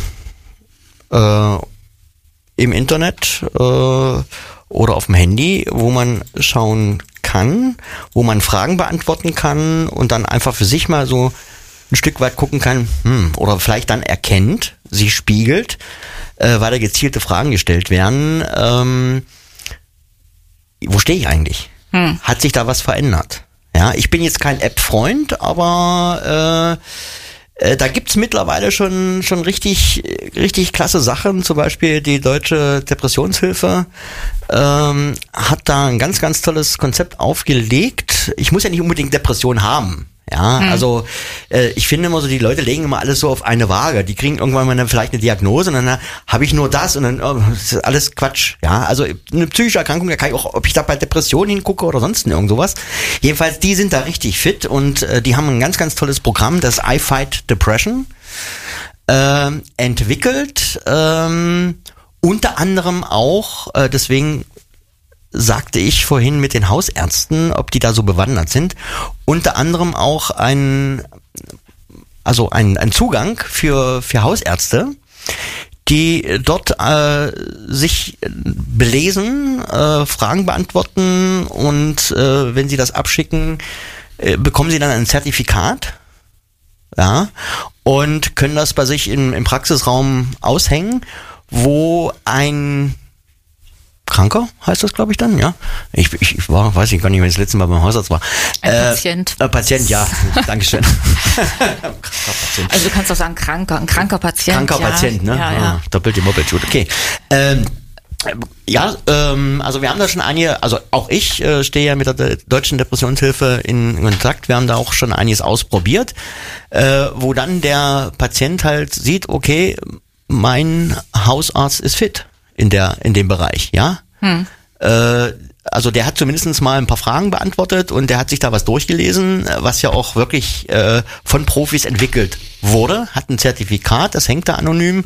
äh, im Internet äh, oder auf dem Handy, wo man schauen kann, wo man Fragen beantworten kann und dann einfach für sich mal so ein Stück weit gucken kann, hm, oder vielleicht dann erkennt, sie spiegelt, äh, weil da gezielte Fragen gestellt werden. Ähm, wo stehe ich eigentlich? Hm. Hat sich da was verändert? Ja, ich bin jetzt kein App-Freund, aber äh, äh, da gibt's mittlerweile schon schon richtig richtig klasse Sachen. Zum Beispiel die Deutsche Depressionshilfe ähm, hat da ein ganz ganz tolles Konzept aufgelegt. Ich muss ja nicht unbedingt Depression haben. Ja, hm. also äh, ich finde immer so, die Leute legen immer alles so auf eine Waage. Die kriegen irgendwann mal eine, vielleicht eine Diagnose und dann habe ich nur das und dann oh, das ist alles Quatsch. Ja, also eine psychische Erkrankung, da kann ich auch, ob ich da bei Depressionen hingucke oder sonst irgend sowas. Jedenfalls, die sind da richtig fit und äh, die haben ein ganz, ganz tolles Programm, das I Fight Depression, äh, entwickelt. Äh, unter anderem auch, äh, deswegen sagte ich vorhin mit den Hausärzten, ob die da so bewandert sind, unter anderem auch ein, also ein, ein Zugang für, für Hausärzte, die dort äh, sich belesen, äh, Fragen beantworten und äh, wenn sie das abschicken, äh, bekommen sie dann ein Zertifikat, ja, und können das bei sich im, im Praxisraum aushängen, wo ein Kranker heißt das, glaube ich, dann, ja. Ich, ich, ich war, weiß ich gar nicht, wenn ich das letzte Mal beim Hausarzt war. Ein äh, Patient. Äh, Patient, ja. Dankeschön. Also du kannst auch sagen, kranker, ein kranker Patient. Kranker ja. Patient, ne? Ja, ja. Ah, doppelt die Moppelschule, okay. Ähm, ja, ähm, also wir haben da schon einige, also auch ich äh, stehe ja mit der Deutschen Depressionshilfe in Kontakt. Wir haben da auch schon einiges ausprobiert, äh, wo dann der Patient halt sieht, okay, mein Hausarzt ist fit in der in dem Bereich, ja. Hm. Äh, also der hat zumindest mal ein paar Fragen beantwortet und der hat sich da was durchgelesen, was ja auch wirklich äh, von Profis entwickelt wurde, hat ein Zertifikat, das hängt da anonym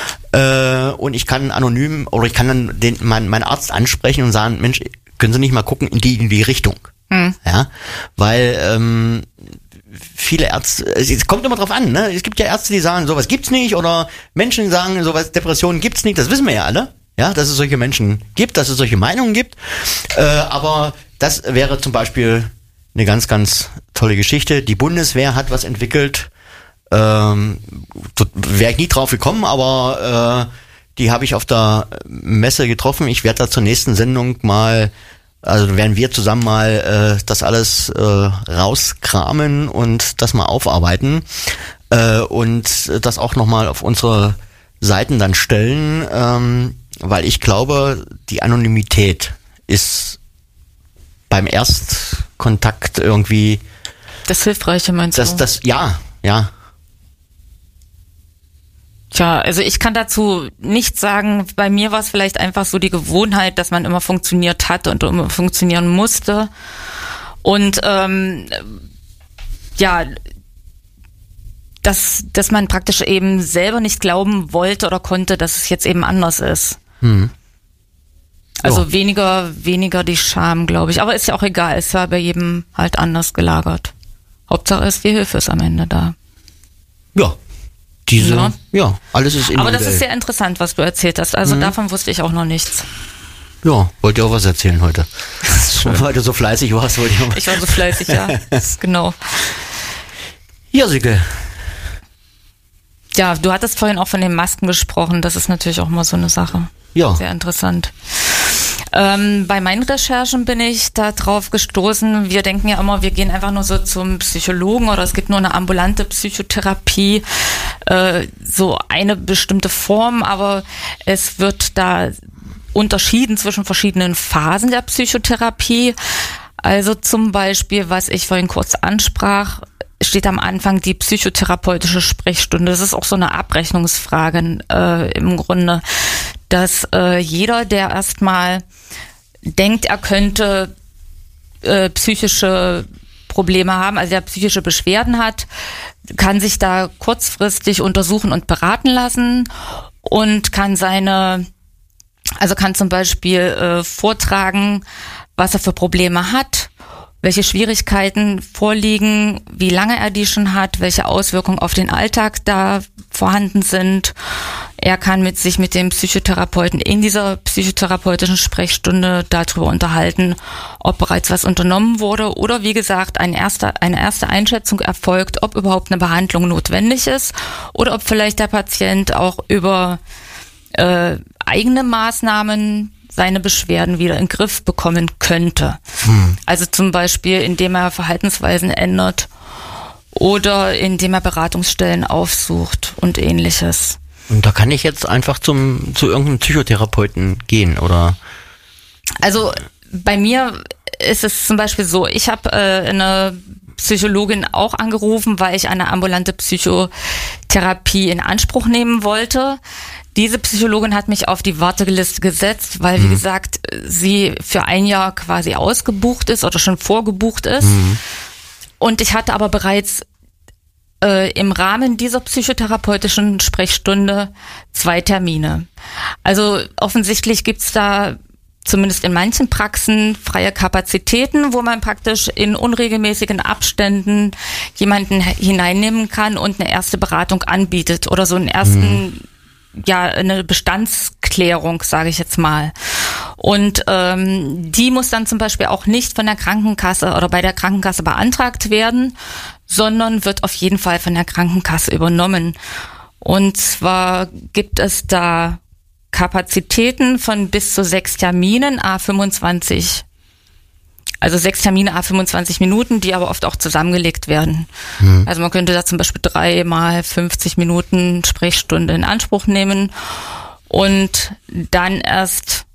äh, und ich kann anonym oder ich kann dann den mein, meinen Arzt ansprechen und sagen, Mensch, können Sie nicht mal gucken in die in die Richtung, hm. ja, weil ähm, viele Ärzte, es kommt immer drauf an, ne? Es gibt ja Ärzte, die sagen, sowas gibt's nicht, oder Menschen, die sagen, sowas, Depressionen gibt's nicht, das wissen wir ja alle, ja, dass es solche Menschen gibt, dass es solche Meinungen gibt, äh, aber das wäre zum Beispiel eine ganz, ganz tolle Geschichte. Die Bundeswehr hat was entwickelt, ähm, wäre ich nie drauf gekommen, aber äh, die habe ich auf der Messe getroffen. Ich werde da zur nächsten Sendung mal Also werden wir zusammen mal äh, das alles äh, rauskramen und das mal aufarbeiten äh, und das auch nochmal auf unsere Seiten dann stellen, ähm, weil ich glaube, die Anonymität ist beim Erstkontakt irgendwie Das Hilfreiche meinst das, du? das, ja, ja. Tja, also ich kann dazu nichts sagen. Bei mir war es vielleicht einfach so die Gewohnheit, dass man immer funktioniert hat und immer funktionieren musste. Und ähm, ja, dass, dass man praktisch eben selber nicht glauben wollte oder konnte, dass es jetzt eben anders ist. Hm. Also Ja. weniger, weniger die Scham, glaube ich. Aber ist ja auch egal, es war bei jedem halt anders gelagert. Hauptsache ist, die Hilfe ist am Ende da. Ja. Diese, ja, Ja. alles ist individuell. Aber das ist sehr interessant, was du erzählt hast. Also Mhm. davon wusste ich auch noch nichts. Ja, wollt ihr auch was erzählen heute? Weil du so fleißig warst, wollte ich auch mal. Ich war so fleißig, ja. Genau. Ja, Silke. Ja, du hattest vorhin auch von den Masken gesprochen. Das ist natürlich auch mal so eine Sache. Ja. Sehr interessant. Ähm, bei meinen Recherchen bin ich da drauf gestoßen. Wir denken ja immer, wir gehen einfach nur so zum Psychologen oder es gibt nur eine ambulante Psychotherapie, äh, so eine bestimmte Form, aber es wird da unterschieden zwischen verschiedenen Phasen der Psychotherapie. Also zum Beispiel, was ich vorhin kurz ansprach, steht am Anfang die psychotherapeutische Sprechstunde. Das ist auch so eine Abrechnungsfrage äh, im Grunde, dass äh, jeder, der erstmal denkt, er könnte äh, psychische Probleme haben, also der psychische Beschwerden hat, kann sich da kurzfristig untersuchen und beraten lassen und kann seine, also kann zum Beispiel äh, vortragen, was er für Probleme hat, welche Schwierigkeiten vorliegen, wie lange er die schon hat, welche Auswirkungen auf den Alltag da vorhanden sind. Er kann mit sich mit dem Psychotherapeuten in dieser psychotherapeutischen Sprechstunde darüber unterhalten, ob bereits was unternommen wurde oder wie gesagt ein erster, eine erste Einschätzung erfolgt, ob überhaupt eine Behandlung notwendig ist oder ob vielleicht der Patient auch über äh, eigene Maßnahmen seine Beschwerden wieder in den Griff bekommen könnte. Hm. Also zum Beispiel, indem er Verhaltensweisen ändert oder indem er Beratungsstellen aufsucht und ähnliches. Und da kann ich jetzt einfach zum zu irgendeinem Psychotherapeuten gehen, oder? Also bei mir ist es zum Beispiel so, ich habe äh, eine Psychologin auch angerufen, weil ich eine ambulante Psychotherapie in Anspruch nehmen wollte. Diese Psychologin hat mich auf die Warteliste gesetzt, weil, wie mhm. gesagt, sie für ein Jahr quasi ausgebucht ist oder schon vorgebucht ist. Mhm. Und ich hatte aber bereits äh, im Rahmen dieser psychotherapeutischen Sprechstunde zwei Termine. Also offensichtlich gibt's da zumindest in manchen Praxen freie Kapazitäten, wo man praktisch in unregelmäßigen Abständen jemanden hineinnehmen kann und eine erste Beratung anbietet oder so einen ersten mhm. ja, eine Bestandsklärung, sage ich jetzt mal. Und ähm, die muss dann zum Beispiel auch nicht von der Krankenkasse oder bei der Krankenkasse beantragt werden, sondern wird auf jeden Fall von der Krankenkasse übernommen. Und zwar gibt es da Kapazitäten von bis zu sechs Terminen, à fünfundzwanzig. Also sechs Termine, à fünfundzwanzig Minuten, die aber oft auch zusammengelegt werden. Mhm. Also man könnte da zum Beispiel drei mal fünfzig Minuten Sprechstunde in Anspruch nehmen und dann erst,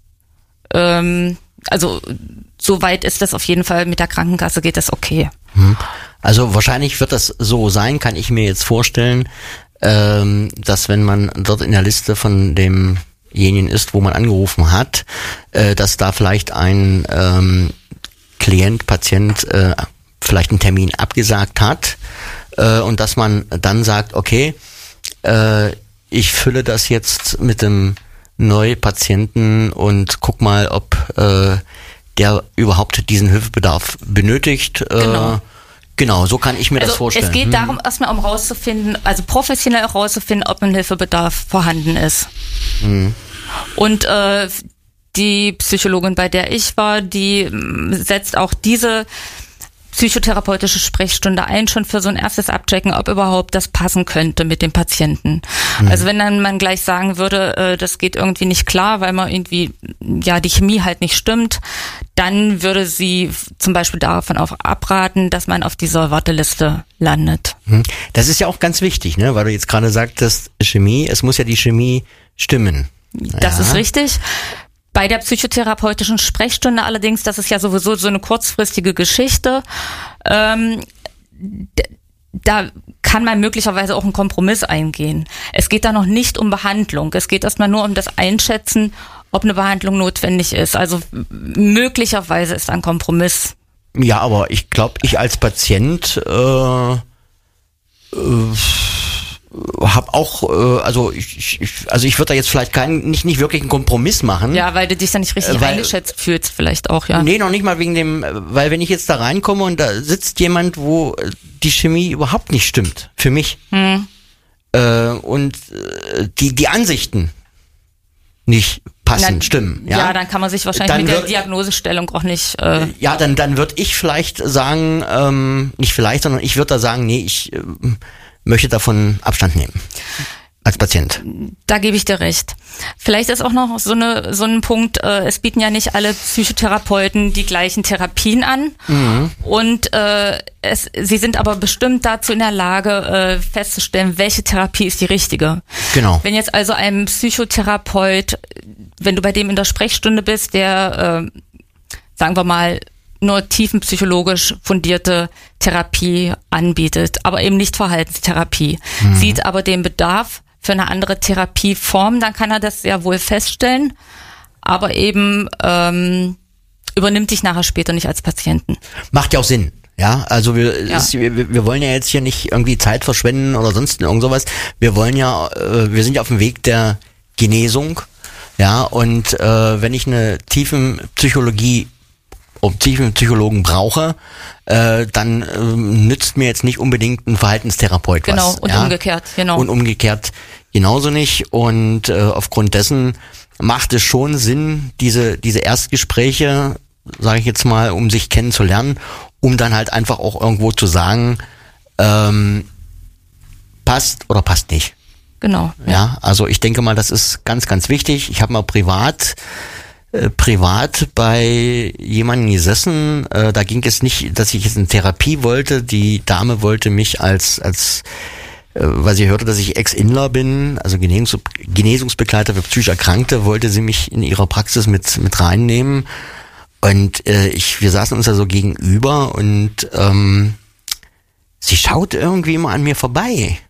ähm, also soweit ist das auf jeden Fall, mit der Krankenkasse geht das okay. Mhm. Also wahrscheinlich wird das so sein, kann ich mir jetzt vorstellen, ähm, dass wenn man dort in der Liste von demjenigen ist, wo man angerufen hat, äh, dass da vielleicht ein ähm, Klient, Patient äh, vielleicht einen Termin abgesagt hat äh, und dass man dann sagt, okay, äh, ich fülle das jetzt mit dem Neupatienten und guck mal, ob äh, der überhaupt diesen Hilfebedarf benötigt. Äh, genau. Genau, so kann ich mir also das vorstellen. Es geht hm. darum, erstmal um rauszufinden, also professionell auch rauszufinden, ob ein Hilfebedarf vorhanden ist. Hm. Und äh, die Psychologin, bei der ich war, die setzt auch diese psychotherapeutische Sprechstunde ein, schon für so ein erstes Abchecken, ob überhaupt das passen könnte mit dem Patienten. Mhm. Also wenn dann man gleich sagen würde, äh, das geht irgendwie nicht klar, weil man irgendwie, ja, die Chemie halt nicht stimmt, dann würde sie zum Beispiel davon auch abraten, dass man auf dieser Warteliste landet. Das ist ja auch ganz wichtig, ne, weil du jetzt gerade sagtest, Chemie, es muss ja die Chemie stimmen. Das ja. ist richtig. Bei der psychotherapeutischen Sprechstunde allerdings, das ist ja sowieso so eine kurzfristige Geschichte, ähm, d- da kann man möglicherweise auch einen Kompromiss eingehen. Es geht da noch nicht um Behandlung, es geht erstmal nur um das Einschätzen, ob eine Behandlung notwendig ist. Also möglicherweise ist ein Kompromiss. Ja, aber ich glaube, ich als Patient äh, äh, habe auch, äh, also ich, ich, also ich würde da jetzt vielleicht keinen, nicht nicht wirklich einen Kompromiss machen. Ja, weil du dich da nicht richtig Äh, weil- eingeschätzt fühlst, vielleicht auch, ja. Nee, noch nicht mal wegen dem, weil wenn ich jetzt da reinkomme und da sitzt jemand, wo die Chemie überhaupt nicht stimmt, für mich. Hm. Äh, und äh, die, die Ansichten nicht passen, Na, stimmen. Ja? Ja, ja, dann kann man sich wahrscheinlich Dann mit der wird- Diagnosestellung auch nicht... Äh, ja dann, dann würde ich vielleicht sagen, ähm, nicht vielleicht, sondern ich würde da sagen, nee, ich äh, möchte davon Abstand nehmen. Als Patient. Da gebe ich dir recht. Vielleicht ist auch noch so eine so ein Punkt, äh, es bieten ja nicht alle Psychotherapeuten die gleichen Therapien an. Mhm. Und äh, es, sie sind aber bestimmt dazu in der Lage, äh, festzustellen, welche Therapie ist die richtige. Genau. Wenn jetzt also ein Psychotherapeut, wenn du bei dem in der Sprechstunde bist, der, äh, sagen wir mal, nur tiefenpsychologisch fundierte Therapie anbietet, aber eben nicht Verhaltenstherapie, mhm. sieht aber den Bedarf für eine andere Therapieform, dann kann er das sehr wohl feststellen, aber eben ähm, übernimmt dich nachher später nicht als Patienten. Macht ja auch Sinn. Ja, also wir, Ja. Ist, wir, wir wollen ja jetzt hier nicht irgendwie Zeit verschwenden oder sonst irgend sowas. Wir wollen ja, äh, wir sind ja auf dem Weg der Genesung. Ja, und äh, wenn ich eine tiefen Psychologie um tiefen Psychologen brauche, äh, dann äh, nützt mir jetzt nicht unbedingt ein Verhaltenstherapeut was. Genau, und ja? umgekehrt, genau. Und umgekehrt genauso nicht. Und äh, aufgrund dessen macht es schon Sinn, diese diese Erstgespräche, sage ich jetzt mal, um sich kennenzulernen, um dann halt einfach auch irgendwo zu sagen, ähm, passt oder passt nicht. Genau. Ja, also ich denke mal, das ist ganz, ganz wichtig. Ich habe mal privat äh, privat bei jemandem gesessen, äh, da ging es nicht, dass ich jetzt eine Therapie wollte. Die Dame wollte mich als, als äh, weil sie hörte, dass ich Ex-Inler bin, also Genesungs- Genesungsbegleiter für psychisch Erkrankte, wollte sie mich in ihrer Praxis mit mit reinnehmen. Und äh, ich, wir saßen uns da so gegenüber und ähm, sie schaut irgendwie immer an mir vorbei.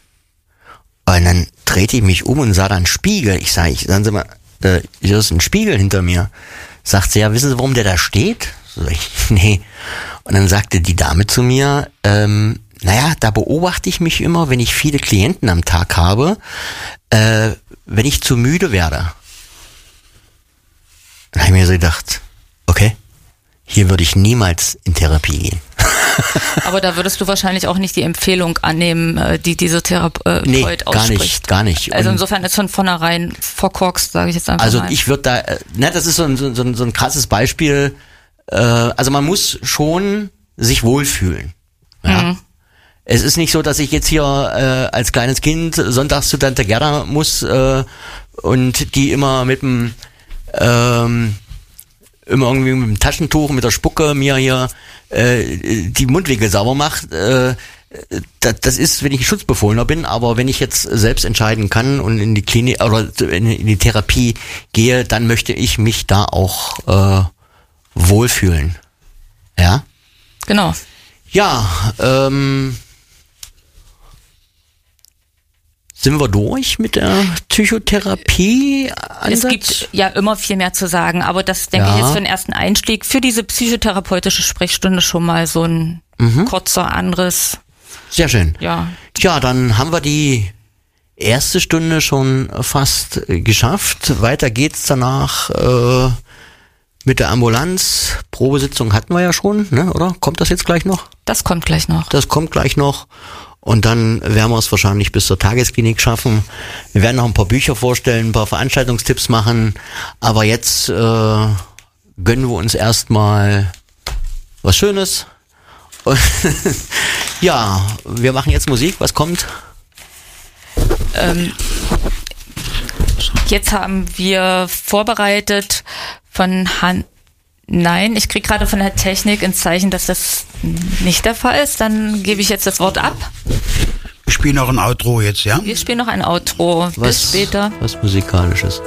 Und dann drehte ich mich um und sah dann einen Spiegel. Ich sage, ich, sagen Sie mal, äh, hier ist ein Spiegel hinter mir. Sagt sie, ja, wissen Sie, warum der da steht? So, ich, nee. Und dann sagte die Dame zu mir, ähm, naja, da beobachte ich mich immer, wenn ich viele Klienten am Tag habe, äh, wenn ich zu müde werde. Dann habe ich mir so gedacht, okay, hier würde ich niemals in Therapie gehen. Aber da würdest du wahrscheinlich auch nicht die Empfehlung annehmen, äh, die diese Therapeut Nee, ausspricht. gar nicht, gar nicht. Also Und insofern ist von vornherein verkorkst, sage ich jetzt einfach Also mal. ich würde da, äh, ne, das ist so ein, so, ein, so ein krasses Beispiel. Äh, also man muss schon sich wohlfühlen. Ja. Mhm. Es ist nicht so, dass ich jetzt hier äh, als kleines Kind sonntags zu Tante Gerda muss äh, und die immer mit dem ähm, immer irgendwie mit dem Taschentuch, mit der Spucke mir hier äh, die Mundwinkel sauber macht. Äh, das, das ist, wenn ich Schutzbefohlener bin, aber wenn ich jetzt selbst entscheiden kann und in die Klinik oder in, in die Therapie gehe, dann möchte ich mich da auch äh, wohlfühlen. Ja? Genau. Ja, ähm, sind wir durch mit der Psychotherapie? Es gibt ja immer viel mehr zu sagen, aber das denke Ja. ich jetzt für den ersten Einstieg, für diese psychotherapeutische Sprechstunde schon mal so ein Mhm. kurzer Anriss. Sehr schön. Ja. Tja, dann haben wir die erste Stunde schon fast äh, geschafft. Weiter geht's danach äh, mit der Ambulanz. Probesitzung hatten wir ja schon, ne? Oder? Kommt das jetzt gleich noch? Das kommt gleich noch. Das kommt gleich noch. Und dann werden wir es wahrscheinlich bis zur Tagesklinik schaffen. Wir werden noch ein paar Bücher vorstellen, ein paar Veranstaltungstipps machen. Aber jetzt äh, gönnen wir uns erstmal was Schönes Ja, wir machen jetzt Musik. Was kommt? Ähm, jetzt haben wir vorbereitet von Han... Nein, ich kriege gerade von der Technik ein Zeichen, dass das nicht der Fall ist. Dann gebe ich jetzt das Wort ab. Wir spielen noch ein Outro jetzt, ja? Wir spielen noch ein Outro. Was, Bis später. Was Musikalisches.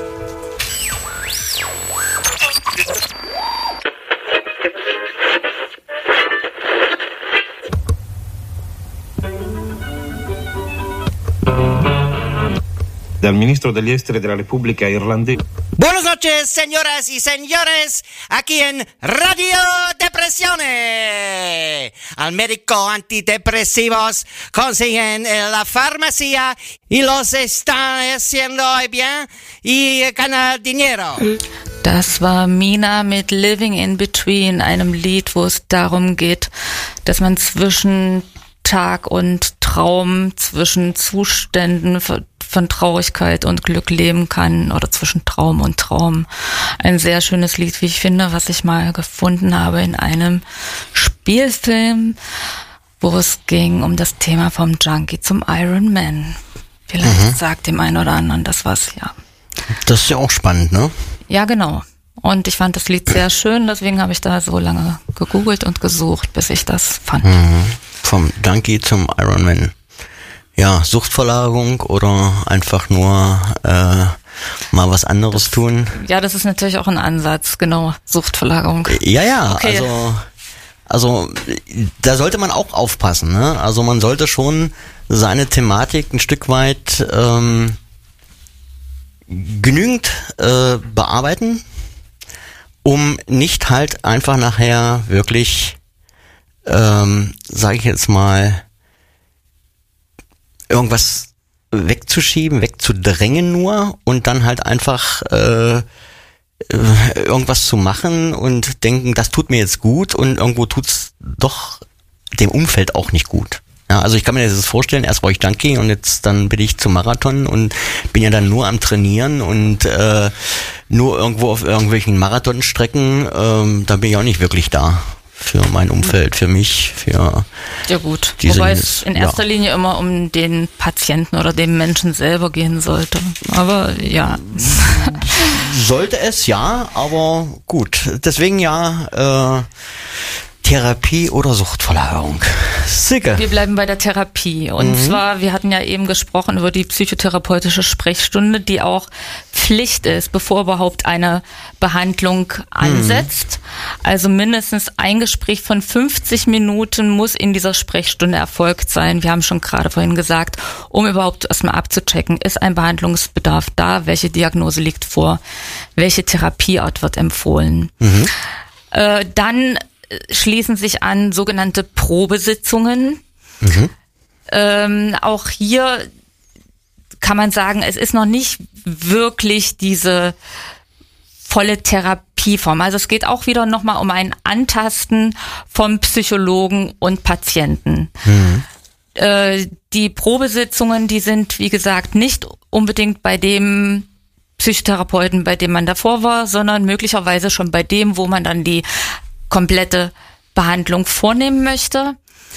Dal ministro degli esteri della Repubblica Irlandese. Buenas noches, señoras y señores, aquí en Radio Depresione. Al médico antidepresivos consiguen en la farmacia y los están haciendo bien y ganan dinero. Das war Mina mit Living in Between, einem Lied, wo es darum geht, dass man zwischen Tag und Traum, zwischen Zuständen von Traurigkeit und Glück leben kann oder zwischen Traum und Traum. Ein sehr schönes Lied, wie ich finde, was ich mal gefunden habe in einem Spielfilm, wo es ging um das Thema vom Junkie zum Iron Man. Vielleicht mhm. sagt dem einen oder anderen das was, ja. Das ist ja auch spannend, ne? Ja, genau. Und ich fand das Lied sehr schön, deswegen habe ich da so lange gegoogelt und gesucht, bis ich das fand. Mhm. Vom Junkie zum Iron Man. Ja, Suchtverlagerung oder einfach nur äh, mal was anderes das, tun? Ja, das ist natürlich auch ein Ansatz, genau, Suchtverlagerung. Ja, ja, okay. also also da sollte man auch aufpassen, ne? Also man sollte schon seine Thematik ein Stück weit ähm, genügend äh, bearbeiten, um nicht halt einfach nachher wirklich, ähm, sage ich jetzt mal, irgendwas wegzuschieben, wegzudrängen nur und dann halt einfach äh, irgendwas zu machen und denken, das tut mir jetzt gut und irgendwo tut's doch dem Umfeld auch nicht gut. Ja, also ich kann mir das vorstellen, erst war ich Junkie und jetzt dann bin ich zum Marathon und bin ja dann nur am Trainieren und äh, nur irgendwo auf irgendwelchen Marathonstrecken, ähm, da bin ich auch nicht wirklich da. Für mein Umfeld, für mich, für ja gut, diese, wobei es in erster ja. Linie immer um den Patienten oder den Menschen selber gehen sollte. Aber ja. Sollte es, ja, aber gut. Deswegen ja, äh, Therapie oder Suchtverlagerung. Sicke. Wir bleiben bei der Therapie. Und mhm. zwar, wir hatten ja eben gesprochen über die psychotherapeutische Sprechstunde, die auch Pflicht ist, bevor überhaupt eine Behandlung ansetzt. Mhm. Also mindestens ein Gespräch von fünfzig Minuten muss in dieser Sprechstunde erfolgt sein. Wir haben schon gerade vorhin gesagt, um überhaupt erstmal abzuchecken, ist ein Behandlungsbedarf da, welche Diagnose liegt vor, welche Therapieart wird empfohlen. Mhm. Äh, dann schließen sich an sogenannte Probesitzungen. Mhm. Ähm, auch hier kann man sagen, es ist noch nicht wirklich diese volle Therapieform. Also es geht auch wieder nochmal um ein Antasten vom Psychologen und Patienten. Mhm. Äh, die Probesitzungen, die sind, wie gesagt, nicht unbedingt bei dem Psychotherapeuten, bei dem man davor war, sondern möglicherweise schon bei dem, wo man dann die komplette Behandlung vornehmen möchte.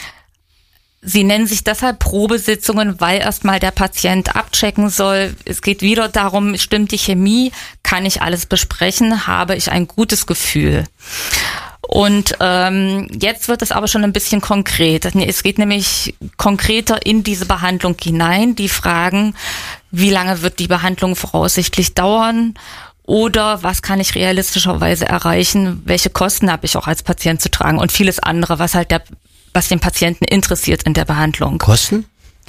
Sie nennen sich deshalb Probesitzungen, weil erstmal der Patient abchecken soll. Es geht wieder darum, stimmt die Chemie, kann ich alles besprechen, habe ich ein gutes Gefühl. Und ähm, jetzt wird es aber schon ein bisschen konkret. Es geht nämlich konkreter in diese Behandlung hinein. Die Fragen, wie lange wird die Behandlung voraussichtlich dauern? Oder was kann ich realistischerweise erreichen? Welche Kosten habe ich auch als Patient zu tragen? Und vieles andere, was halt der, was den Patienten interessiert in der Behandlung. Kosten?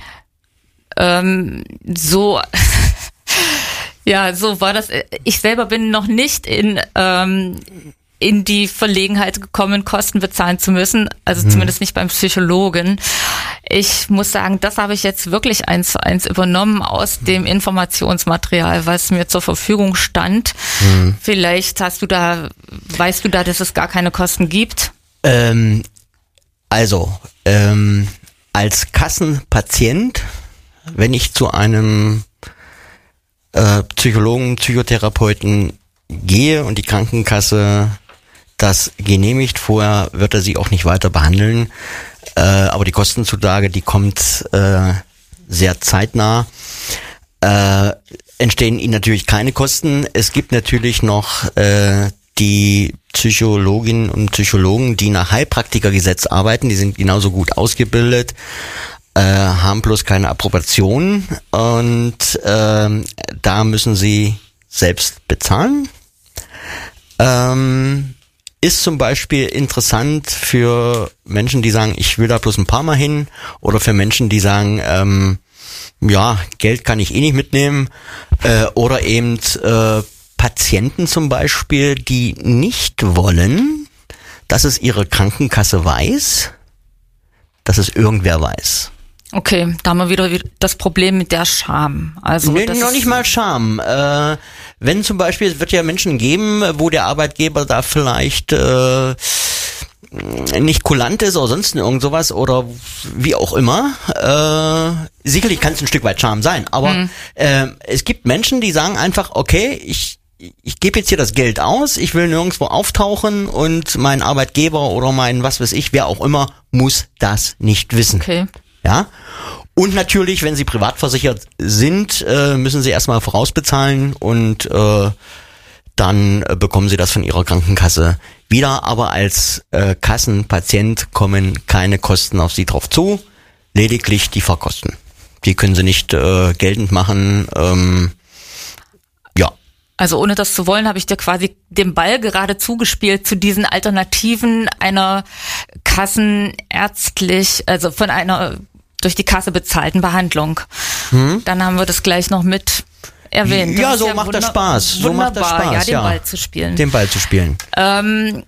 Ähm, so, ja, so war das. Ich selber bin noch nicht in ähm, in die Verlegenheit gekommen, Kosten bezahlen zu müssen. Also hm. zumindest nicht beim Psychologen. Ich muss sagen, das habe ich jetzt wirklich eins zu eins übernommen aus dem Informationsmaterial, was mir zur Verfügung stand. Hm. Vielleicht hast du da, weißt du da, dass es gar keine Kosten gibt? Ähm, also, ähm, als Kassenpatient, wenn ich zu einem äh, Psychologen, Psychotherapeuten gehe und die Krankenkasse das genehmigt. Vorher wird er sie auch nicht weiter behandeln. Äh, aber die Kostenzulage, die kommt äh, sehr zeitnah. Äh, entstehen ihnen natürlich keine Kosten. Es gibt natürlich noch äh, die Psychologinnen und Psychologen, die nach Heilpraktikergesetz arbeiten. Die sind genauso gut ausgebildet, äh, haben bloß keine Approbation und äh, da müssen sie selbst bezahlen. Ähm, ist zum Beispiel interessant für Menschen, die sagen, ich will da bloß ein paar Mal hin, oder für Menschen, die sagen, ähm, ja, Geld kann ich eh nicht mitnehmen, äh, oder eben äh, Patienten zum Beispiel, die nicht wollen, dass es ihre Krankenkasse weiß, dass es irgendwer weiß. Okay, da haben wir wieder das Problem mit der Scham. Also nee, das noch nicht mal Scham. Äh, wenn zum Beispiel, es wird ja Menschen geben, wo der Arbeitgeber da vielleicht äh, nicht kulant ist oder sonst irgend sowas oder wie auch immer. Äh, sicherlich kann es ein Stück weit Scham sein, aber mhm. äh, es gibt Menschen, die sagen einfach, okay, ich ich gebe jetzt hier das Geld aus, ich will nirgendwo auftauchen und mein Arbeitgeber oder mein was weiß ich, wer auch immer, muss das nicht wissen. Okay. Ja. Und natürlich, wenn Sie privat versichert sind, äh, müssen Sie erstmal vorausbezahlen und äh, dann äh, bekommen Sie das von Ihrer Krankenkasse wieder. Aber als äh, Kassenpatient kommen keine Kosten auf Sie drauf zu, lediglich die Fahrkosten. Die können Sie nicht äh, geltend machen. Ähm, ja. Also ohne das zu wollen, habe ich dir quasi den Ball gerade zugespielt zu diesen Alternativen einer kassenärztlich, also von einer durch die Kasse bezahlten Behandlung. Hm? Dann haben wir das gleich noch mit erwähnt. Ja, das so ja macht wunder- das Spaß. So macht das wunderbar, Spaß, ja, den ja. Ball zu spielen. Den Ball zu spielen. Ähm,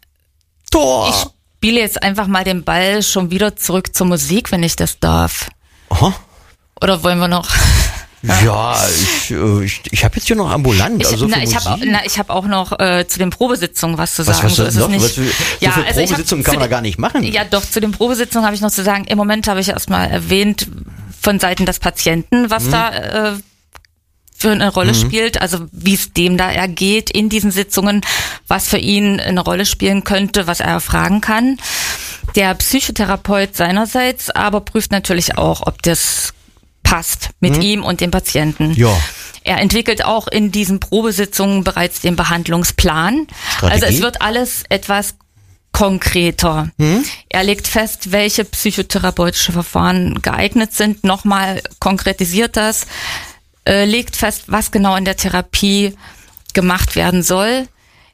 Tor! ich spiele jetzt einfach mal den Ball schon wieder zurück zur Musik, wenn ich das darf. Aha. Oder wollen wir noch... Ja, ich, äh, ich, ich habe jetzt hier noch ambulant. Ich, also na, für ich habe Musik. na, ich hab auch noch äh, zu den Probesitzungen was zu Was, sagen. was, so was ist noch? es nicht. Was, so Ja, viele also ich hab Probesitzungen zu kann man da den- gar nicht machen. Ja, doch, zu den Probesitzungen habe ich noch zu sagen, im Moment habe ich erstmal erwähnt von Seiten des Patienten, was Mhm. da äh, für eine Rolle Mhm. spielt, also wie es dem da ergeht in diesen Sitzungen, was für ihn eine Rolle spielen könnte, was er fragen kann. Der Psychotherapeut seinerseits aber prüft natürlich auch, ob das passt mit Mhm. ihm und dem Patienten. Ja. Er entwickelt auch in diesen Probesitzungen bereits den Behandlungsplan. Strategie? Also es wird alles etwas konkreter. Mhm. Er legt fest, welche psychotherapeutische Verfahren geeignet sind. Nochmal konkretisiert das. Äh, legt fest, was genau in der Therapie gemacht werden soll.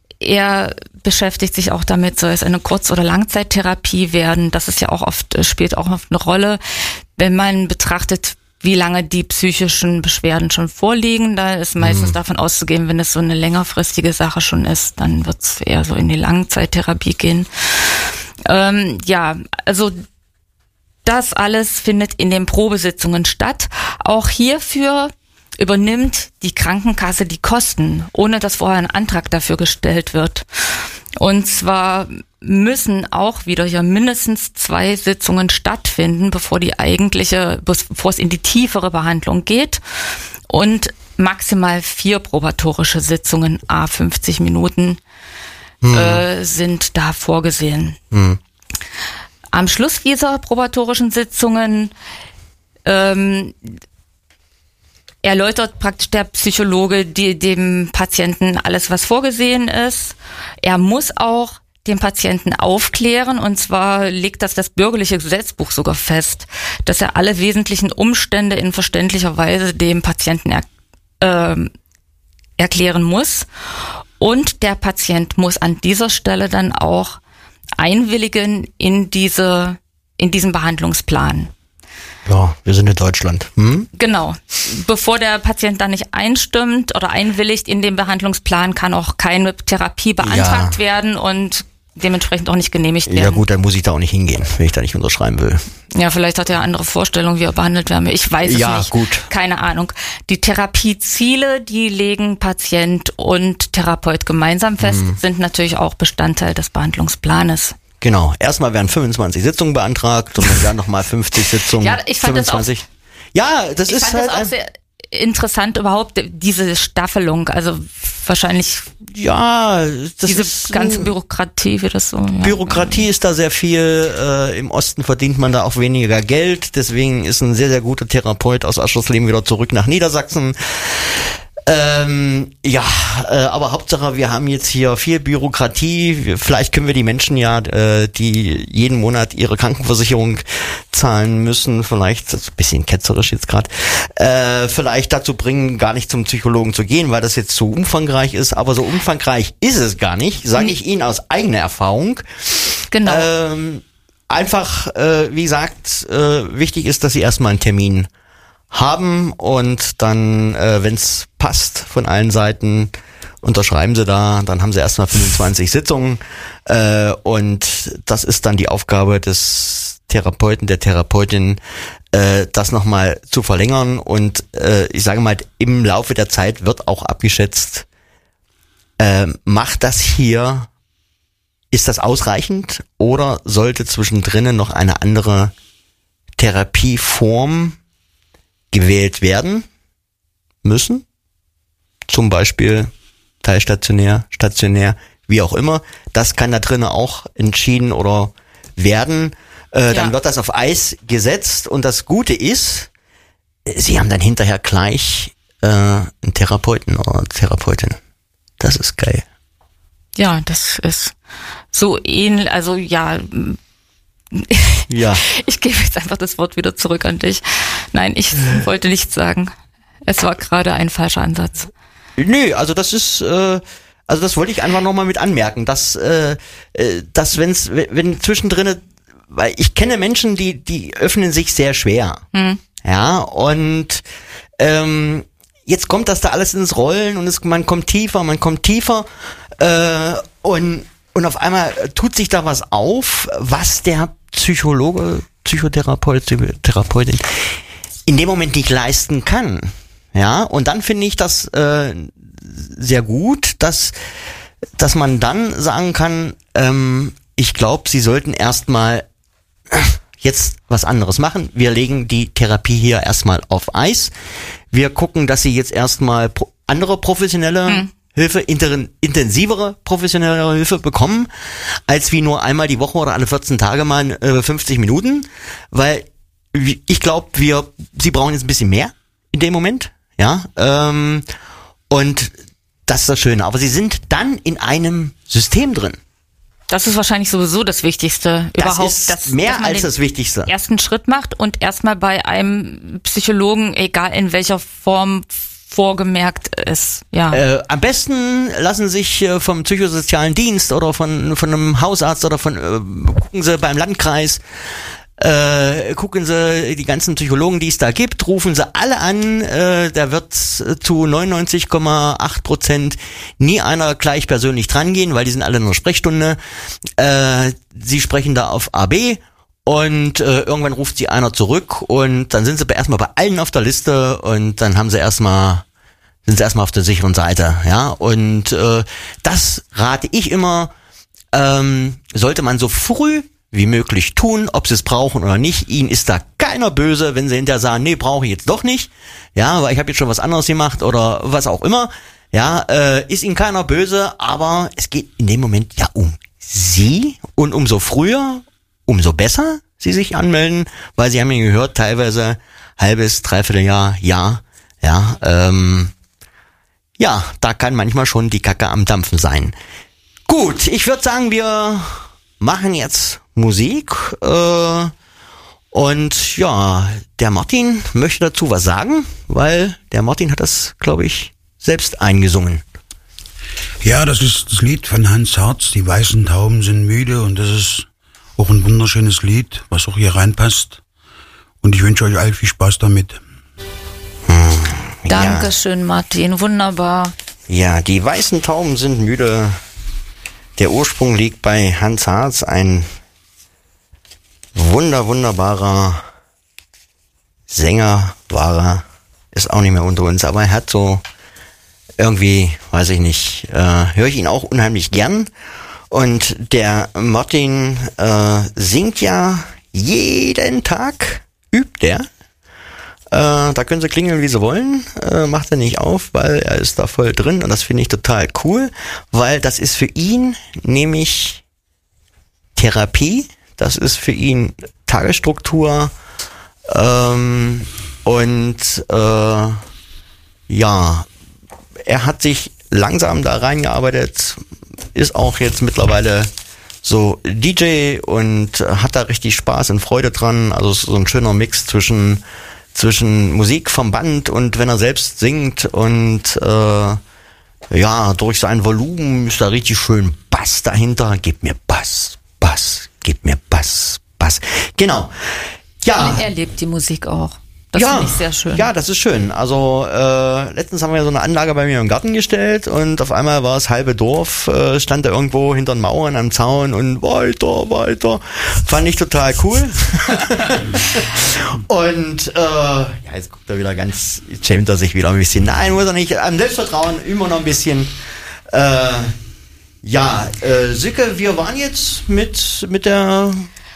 Er beschäftigt sich auch damit, soll es eine Kurz- oder Langzeittherapie werden. Das ist ja auch oft, spielt auch oft eine Rolle, wenn man betrachtet, wie lange die psychischen Beschwerden schon vorliegen. Da ist meistens mhm. davon auszugehen, wenn es so eine längerfristige Sache schon ist, dann wird es eher so in die Langzeittherapie gehen. Ähm, ja, also das alles findet in den Probesitzungen statt. Auch hierfür übernimmt die Krankenkasse die Kosten, ohne dass vorher ein Antrag dafür gestellt wird. Und zwar müssen auch wieder hier mindestens zwei Sitzungen stattfinden, bevor die eigentliche, bevor es in die tiefere Behandlung geht. Und maximal vier probatorische Sitzungen, à fünfzig Minuten, hm. äh, sind da vorgesehen. Hm. Am Schluss dieser probatorischen Sitzungen ähm, erläutert praktisch der Psychologe die, dem Patienten alles, was vorgesehen ist. Er muss auch den Patienten aufklären, und zwar legt das das bürgerliche Gesetzbuch sogar fest, dass er alle wesentlichen Umstände in verständlicher Weise dem Patienten er, äh, erklären muss. Und der Patient muss an dieser Stelle dann auch einwilligen in diese, in diesen Behandlungsplan. Ja, wir sind in Deutschland. Hm? Genau. Bevor der Patient dann nicht einstimmt oder einwilligt in den Behandlungsplan, kann auch keine Therapie beantragt Ja. werden und dementsprechend auch nicht genehmigt werden. Ja gut, dann muss ich da auch nicht hingehen, wenn ich da nicht unterschreiben will. Ja, vielleicht hat er andere Vorstellungen, wie er behandelt werden will. Ich weiß es Ja, nicht. gut. Keine Ahnung. Die Therapieziele, die legen Patient und Therapeut gemeinsam fest, Mhm. sind natürlich auch Bestandteil des Behandlungsplanes. Genau. Erstmal werden fünfundzwanzig Sitzungen beantragt und dann werden nochmal fünfzig Sitzungen. Ja, ich fand das auch- fünfundzwanzig. Ja, das Ich ist fand halt das auch ein, sehr interessant überhaupt, diese Staffelung, also wahrscheinlich Ja, das diese ist ganze Bürokratie, wie das so. Ja. Bürokratie ist da sehr viel. Äh, Im Osten verdient man da auch weniger Geld. Deswegen ist ein sehr, sehr guter Therapeut aus Aschersleben wieder zurück nach Niedersachsen. Ähm, ja, äh, aber Hauptsache, wir haben jetzt hier viel Bürokratie. Vielleicht können wir die Menschen ja, äh, die jeden Monat ihre Krankenversicherung zahlen müssen, vielleicht, das ist ein bisschen ketzerisch jetzt gerade, äh, vielleicht dazu bringen, gar nicht zum Psychologen zu gehen, weil das jetzt zu umfangreich ist. Aber so umfangreich ist es gar nicht, sage ich Ihnen aus eigener Erfahrung. Genau. Ähm, einfach, äh, wie gesagt, äh, wichtig ist, dass Sie erstmal einen Termin haben und dann, äh, wenn es passt von allen Seiten, unterschreiben sie da, dann haben sie erstmal fünfundzwanzig Sitzungen äh, und das ist dann die Aufgabe des Therapeuten, der Therapeutin, äh, das nochmal zu verlängern und äh, ich sage mal, im Laufe der Zeit wird auch abgeschätzt, äh, macht das hier, ist das ausreichend oder sollte zwischendrin noch eine andere Therapieform gewählt werden müssen, zum Beispiel teilstationär, stationär, wie auch immer. Das kann da drinnen auch entschieden oder werden. Äh, Ja. Dann wird das auf Eis gesetzt und das Gute ist, Sie haben dann hinterher gleich äh, einen Therapeuten oder Therapeutin. Das ist geil. Ja, das ist so ähnlich, also ja, Ja. ich gebe jetzt einfach das Wort wieder zurück an dich. Nein, ich wollte nichts sagen. Es war gerade ein falscher Ansatz. Nö, also das ist, äh, also das wollte ich einfach nochmal mit anmerken, dass, äh, äh, dass wenn's, wenn zwischendrin, weil ich kenne Menschen, die, die öffnen sich sehr schwer. Hm. Ja, und ähm, jetzt kommt das da alles ins Rollen und es, man kommt tiefer, man kommt tiefer äh, und, und auf einmal tut sich da was auf, was der Psychologe, Psychotherapeut, Therapeutin in dem Moment nicht leisten kann. Ja, und dann finde ich das äh, sehr gut, dass dass man dann sagen kann, ähm, ich glaube, Sie sollten erstmal jetzt was anderes machen. Wir legen die Therapie hier erstmal auf Eis. Wir gucken, dass Sie jetzt erstmal pro- andere professionelle hm. Hilfe, inter- intensivere professionelle Hilfe bekommen, als wie nur einmal die Woche oder alle vierzehn Tage mal äh, fünfzig Minuten, weil ich glaube, wir, Sie brauchen jetzt ein bisschen mehr in dem Moment, ja, ähm, und das ist das Schöne. Aber Sie sind dann in einem System drin. Das ist wahrscheinlich sowieso das Wichtigste Das überhaupt. ist dass, mehr dass man als den das Wichtigste. ersten Schritt macht und erstmal bei einem Psychologen, egal in welcher Form, vorgemerkt ist. Ja. Äh, am besten lassen sich äh, vom psychosozialen Dienst oder von von einem Hausarzt oder von äh, gucken Sie beim Landkreis, äh, gucken Sie die ganzen Psychologen, die es da gibt, rufen Sie alle an. Äh, da wird zu neunundneunzig Komma acht Prozent nie einer gleich persönlich dran gehen, weil die sind alle in einer Sprechstunde. Äh, Sie sprechen da auf A B. Und äh, irgendwann ruft sie einer zurück und dann sind sie bei, erstmal bei allen auf der Liste und dann haben sie erstmal sind sie erstmal auf der sicheren Seite, ja. Und äh, das rate ich immer, ähm, sollte man so früh wie möglich tun, ob sie es brauchen oder nicht. Ihnen ist da keiner böse, wenn sie hinterher sagen, nee, brauche ich jetzt doch nicht, ja, weil ich habe jetzt schon was anderes gemacht oder was auch immer, ja, äh, ist ihnen keiner böse, aber es geht in dem Moment ja um sie und umso früher umso besser sie sich anmelden, weil sie haben ja gehört, teilweise halbes, dreiviertel Jahr, Jahr, ja, ähm, ja, da kann manchmal schon die Kacke am Dampfen sein. Gut, ich würde sagen, wir machen jetzt Musik äh, und ja, der Martin möchte dazu was sagen, weil der Martin hat das, glaube ich, selbst eingesungen. Ja, das ist das Lied von Hans Harz, Die weißen Tauben sind müde, und das ist auch ein wunderschönes Lied, was auch hier reinpasst. Und ich wünsche euch allen viel Spaß damit. Hm, Dankeschön, Martin, wunderbar. Ja, die weißen Tauben sind müde. Der Ursprung liegt bei Hans Harz, ein wunder, wunderbarer Sänger war er, ist auch nicht mehr unter uns, aber er hat so irgendwie, weiß ich nicht, äh, höre ich ihn auch unheimlich gern. Und der Martin äh, singt ja jeden Tag, übt er. Äh, da können Sie klingeln, wie Sie wollen. Äh, macht er nicht auf, weil er ist da voll drin und das finde ich total cool, weil das ist für ihn nämlich Therapie, das ist für ihn Tagesstruktur ähm, und äh, ja, er hat sich langsam da reingearbeitet, ist auch jetzt mittlerweile so D J und hat da richtig Spaß und Freude dran. Also so ein schöner Mix zwischen zwischen Musik vom Band und wenn er selbst singt und äh, ja, durch sein Volumen ist da richtig schön Bass dahinter. Gib mir Bass, Bass, gib mir Bass, Bass. Genau. Ja. Er lebt die Musik auch. Das ja, finde ich sehr schön. Ja, das ist schön. Also äh, letztens haben wir so eine Anlage bei mir im Garten gestellt und auf einmal war das halbe Dorf, äh, stand da irgendwo hinter den Mauern am Zaun und weiter, weiter. Fand ich total cool. Und äh, ja, jetzt guckt er wieder ganz, jetzt schämt er sich wieder ein bisschen. Nein, muss er nicht. Am Selbstvertrauen immer noch ein bisschen. Äh, ja, äh, Sicke, wir waren jetzt mit mit der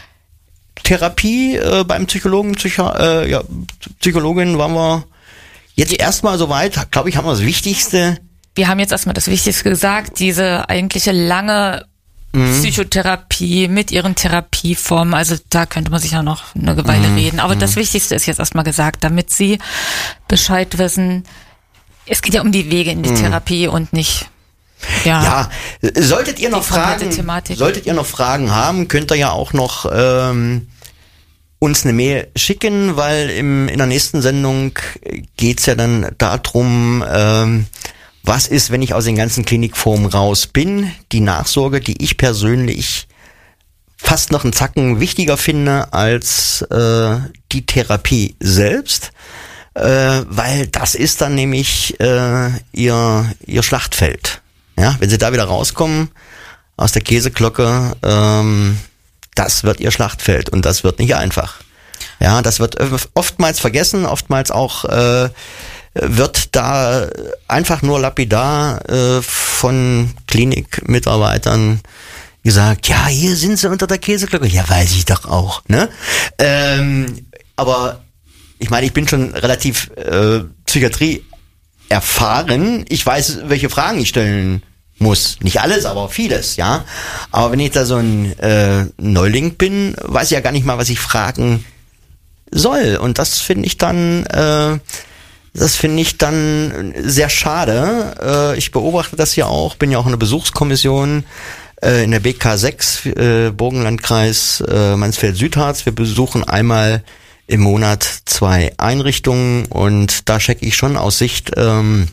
Therapie äh, beim Psychologen, Psycho, äh, ja, Psychologin waren wir jetzt erstmal soweit, glaube ich, haben wir das Wichtigste. Wir haben jetzt erstmal das Wichtigste gesagt, diese eigentliche lange mhm. Psychotherapie mit ihren Therapieformen, also da könnte man sich ja noch eine Weile mhm. reden, aber mhm. das Wichtigste ist jetzt erstmal gesagt, damit Sie Bescheid wissen, es geht ja um die Wege in die mhm. Therapie und nicht Ja, ja, solltet ihr noch Fragen, Thematik. solltet ihr noch Fragen haben, könnt ihr ja auch noch ähm, uns eine Mail schicken, weil im, in der nächsten Sendung geht's ja dann darum, ähm, was ist, wenn ich aus den ganzen Klinikformen raus bin. Die Nachsorge, die ich persönlich fast noch einen Zacken wichtiger finde als äh, die Therapie selbst. Äh, weil das ist dann nämlich äh, ihr, ihr Schlachtfeld. Ja, wenn sie da wieder rauskommen aus der Käseglocke, ähm, das wird ihr Schlachtfeld und das wird nicht einfach. Ja, das wird oftmals vergessen, oftmals auch äh, wird da einfach nur lapidar äh, von Klinikmitarbeitern gesagt, ja, hier sind sie unter der Käseglocke. Ja, weiß ich doch auch, ne? Ähm, aber ich meine, ich bin schon relativ äh, Psychiatrie erfahren. Ich weiß, welche Fragen ich stellen muss. Nicht alles, aber vieles, ja. Aber wenn ich da so ein äh, Neuling bin, weiß ich ja gar nicht mal, was ich fragen soll. Und das finde ich dann, äh, das finde ich dann sehr schade. Äh, ich beobachte das ja auch, bin ja auch in der Besuchskommission äh, in der B K sechs, äh, Burgenlandkreis äh, Mansfeld-Südharz. Wir besuchen einmal im Monat zwei Einrichtungen und da checke ich schon aus Sicht ähm,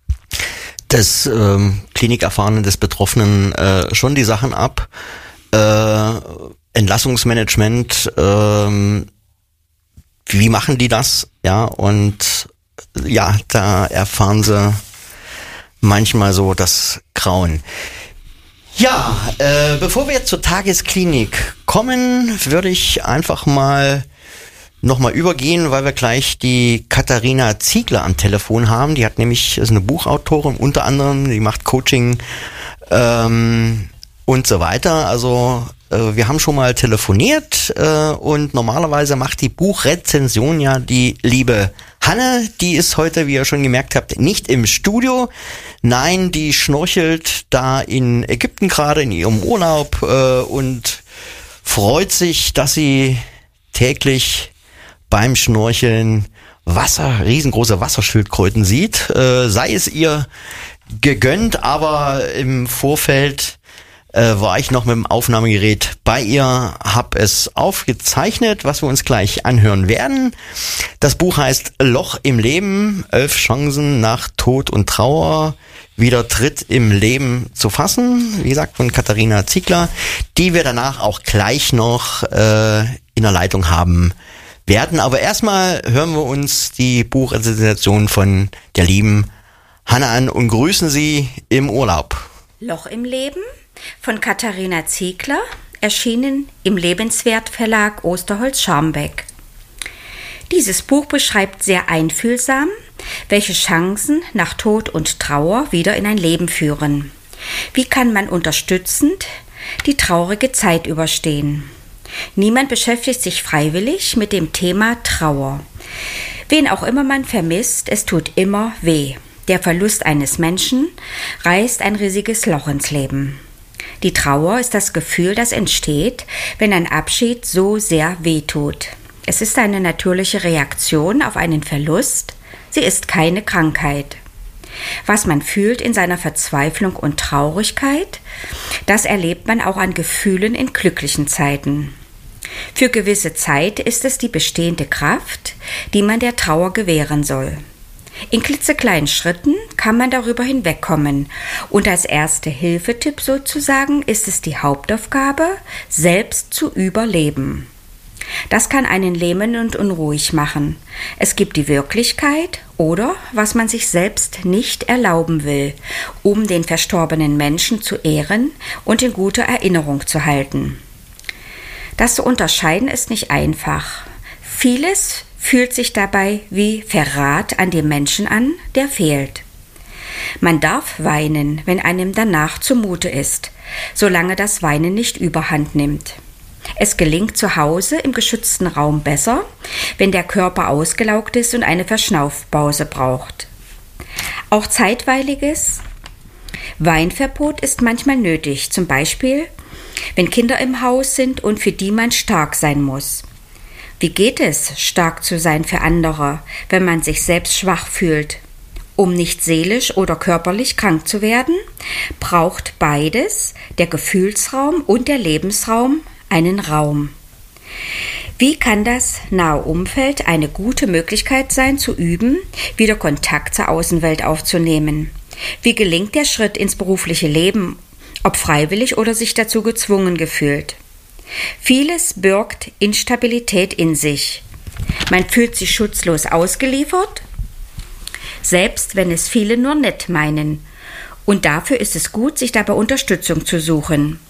des ähm, Klinikerfahrenen, des Betroffenen äh, schon die Sachen ab. Äh, Entlassungsmanagement, ähm, wie machen die das? Ja, und ja, da erfahren sie manchmal so das Grauen. Ja, äh, bevor wir jetzt zur Tagesklinik kommen, würde ich einfach mal nochmal übergehen, weil wir gleich die Katharina Ziegler am Telefon haben. Die hat nämlich, ist eine Buchautorin unter anderem, die macht Coaching ähm, und so weiter. Also äh, wir haben schon mal telefoniert äh, und normalerweise macht die Buchrezension ja die liebe Hanne. Die ist heute, wie ihr schon gemerkt habt, nicht im Studio. Nein, die schnorchelt da in Ägypten gerade in ihrem Urlaub äh, und freut sich, dass sie täglich beim Schnorcheln Wasser, riesengroße Wasserschildkröten sieht. Äh, sei es ihr gegönnt, aber im Vorfeld äh, war ich noch mit dem Aufnahmegerät bei ihr, hab es aufgezeichnet, was wir uns gleich anhören werden. Das Buch heißt Loch im Leben, elf Chancen nach Tod und Trauer, wieder Tritt im Leben zu fassen. Wie gesagt, von Katharina Ziegler, die wir danach auch gleich noch äh, in der Leitung haben werden. Aber erstmal hören wir uns die Buchrezension von der lieben Hanne an und grüßen Sie im Urlaub. Loch im Leben von Katharina Ziegler, erschienen im Lebenswert Verlag Osterholz-Scharmbeck. Dieses Buch beschreibt sehr einfühlsam, welche Chancen nach Tod und Trauer wieder in ein Leben führen. Wie kann man unterstützend die traurige Zeit überstehen? Niemand beschäftigt sich freiwillig mit dem Thema Trauer. Wen auch immer man vermisst, es tut immer weh. Der Verlust eines Menschen reißt ein riesiges Loch ins Leben. Die Trauer ist das Gefühl, das entsteht, wenn ein Abschied so sehr weh tut. Es ist eine natürliche Reaktion auf einen Verlust. Sie ist keine Krankheit. Was man fühlt in seiner Verzweiflung und Traurigkeit, das erlebt man auch an Gefühlen in glücklichen Zeiten. Für gewisse Zeit ist es die bestehende Kraft, die man der Trauer gewähren soll. In klitzekleinen Schritten kann man darüber hinwegkommen und als erste Hilfetipp sozusagen ist es die Hauptaufgabe, selbst zu überleben. Das kann einen lähmen und unruhig machen. Es gibt die Wirklichkeit oder was man sich selbst nicht erlauben will, um den verstorbenen Menschen zu ehren und in guter Erinnerung zu halten. Das zu unterscheiden ist nicht einfach. Vieles fühlt sich dabei wie Verrat an dem Menschen an, der fehlt. Man darf weinen, wenn einem danach zumute ist, solange das Weinen nicht überhand nimmt. Es gelingt zu Hause im geschützten Raum besser, wenn der Körper ausgelaugt ist und eine Verschnaufpause braucht. Auch zeitweiliges Weinverbot ist manchmal nötig, zum Beispiel, wenn Kinder im Haus sind und für die man stark sein muss. Wie geht es, stark zu sein für andere, wenn man sich selbst schwach fühlt? Um nicht seelisch oder körperlich krank zu werden, braucht beides, der Gefühlsraum und der Lebensraum, einen Raum. Wie kann das nahe Umfeld eine gute Möglichkeit sein, zu üben, wieder Kontakt zur Außenwelt aufzunehmen? Wie gelingt der Schritt ins berufliche Leben, ob freiwillig oder sich dazu gezwungen gefühlt? Vieles birgt Instabilität in sich. Man fühlt sich schutzlos ausgeliefert, selbst wenn es viele nur nett meinen. Und dafür ist es gut, sich dabei Unterstützung zu suchen,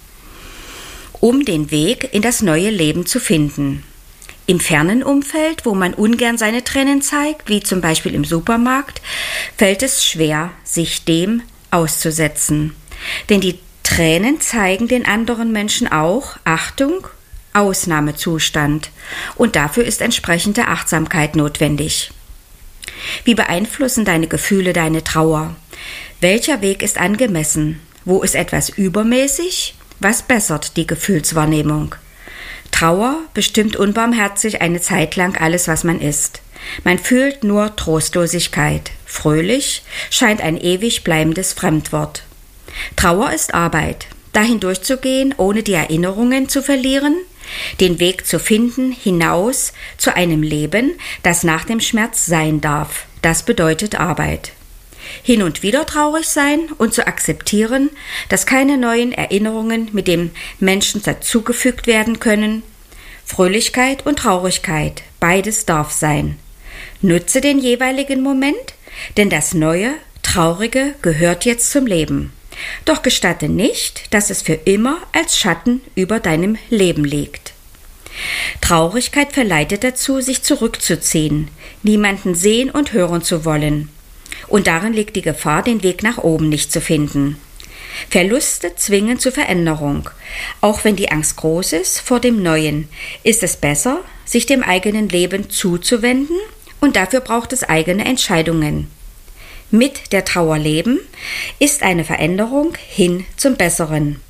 um den Weg in das neue Leben zu finden. Im fernen Umfeld, wo man ungern seine Tränen zeigt, wie zum Beispiel im Supermarkt, fällt es schwer, sich dem auszusetzen. Denn die Tränen zeigen den anderen Menschen auch, Achtung, Ausnahmezustand. Und dafür ist entsprechende Achtsamkeit notwendig. Wie beeinflussen deine Gefühle deine Trauer? Welcher Weg ist angemessen? Wo ist etwas übermäßig? Was bessert die Gefühlswahrnehmung? Trauer bestimmt unbarmherzig eine Zeit lang alles, was man ist. Man fühlt nur Trostlosigkeit. Fröhlich scheint ein ewig bleibendes Fremdwort. Trauer ist Arbeit, dahin durchzugehen, ohne die Erinnerungen zu verlieren, den Weg zu finden hinaus zu einem Leben, das nach dem Schmerz sein darf. Das bedeutet Arbeit. Hin und wieder traurig sein und zu akzeptieren, dass keine neuen Erinnerungen mit dem Menschen dazugefügt werden können. Fröhlichkeit und Traurigkeit, beides darf sein. Nutze den jeweiligen Moment, denn das Neue, Traurige gehört jetzt zum Leben. Doch gestatte nicht, dass es für immer als Schatten über deinem Leben liegt. Traurigkeit verleitet dazu, sich zurückzuziehen, niemanden sehen und hören zu wollen. Und darin liegt die Gefahr, den Weg nach oben nicht zu finden. Verluste zwingen zur Veränderung. Auch wenn die Angst groß ist vor dem Neuen, ist es besser, sich dem eigenen Leben zuzuwenden und dafür braucht es eigene Entscheidungen. Mit der Trauer leben ist eine Veränderung hin zum Besseren.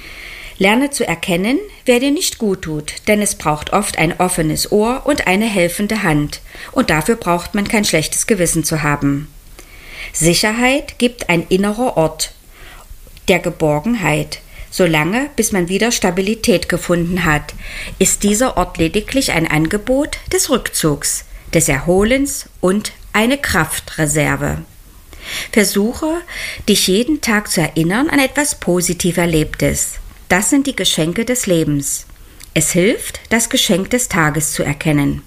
Lerne zu erkennen, wer dir nicht gut tut, denn es braucht oft ein offenes Ohr und eine helfende Hand. Und dafür braucht man kein schlechtes Gewissen zu haben. Sicherheit gibt ein innerer Ort der Geborgenheit. Solange, bis man wieder Stabilität gefunden hat, ist dieser Ort lediglich ein Angebot des Rückzugs, des Erholens und eine Kraftreserve. Versuche, dich jeden Tag zu erinnern an etwas positiv Erlebtes. Das sind die Geschenke des Lebens. Es hilft, das Geschenk des Tages zu erkennen.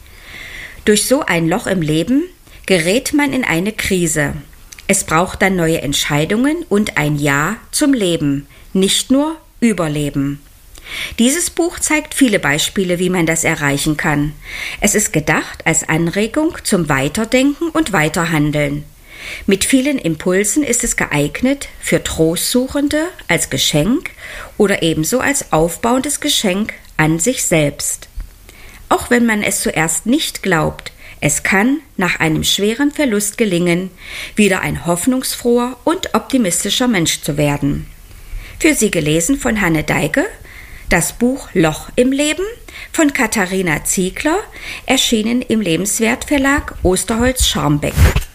Durch so ein Loch im Leben gerät man in eine Krise. Es braucht dann neue Entscheidungen und ein Ja zum Leben, nicht nur Überleben. Dieses Buch zeigt viele Beispiele, wie man das erreichen kann. Es ist gedacht als Anregung zum Weiterdenken und Weiterhandeln. Mit vielen Impulsen ist es geeignet für Trostsuchende als Geschenk oder ebenso als aufbauendes Geschenk an sich selbst. Auch wenn man es zuerst nicht glaubt, Es kann nach einem schweren Verlust gelingen, wieder ein hoffnungsfroher und optimistischer Mensch zu werden. Für Sie gelesen von Hanne Deige, das Buch Loch im Leben von Katharina Ziegler, erschienen im Lebenswert Verlag Osterholz Scharmbeck.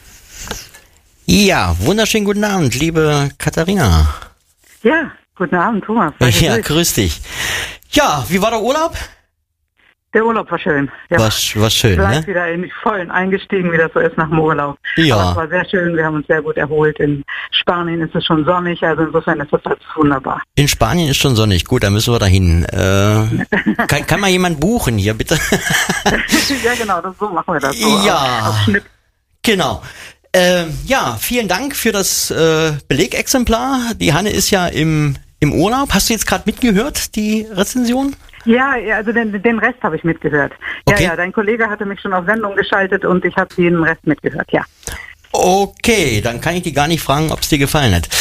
Ja, wunderschönen guten Abend, liebe Katharina. Ja, guten Abend, Thomas. Ja, grüß dich. Ja, wie war der Urlaub? Der Urlaub war schön. Ja. War, war schön, Gleich ne? wieder in vollen eingestiegen, wie das so ist nach dem Urlaub. Ja. Aber es war sehr schön, wir haben uns sehr gut erholt. In Spanien ist es schon sonnig, also insofern ist das alles wunderbar. In Spanien ist schon sonnig. Gut, dann müssen wir dahin. Äh, kann, kann mal jemand buchen hier, bitte? Ja, genau, das, so machen wir das. So Ja, auf, auf Schnipp. Genau. Äh, ja, vielen Dank für das äh, Belegexemplar. Die Hanne ist ja im, im Urlaub. Hast du jetzt gerade mitgehört, die Rezension? Ja, ja, also den, den Rest habe ich mitgehört. Okay. Ja, ja, dein Kollege hatte mich schon auf Sendung geschaltet und ich habe den Rest mitgehört, ja. Okay, dann kann ich dir gar nicht fragen, ob es dir gefallen hat.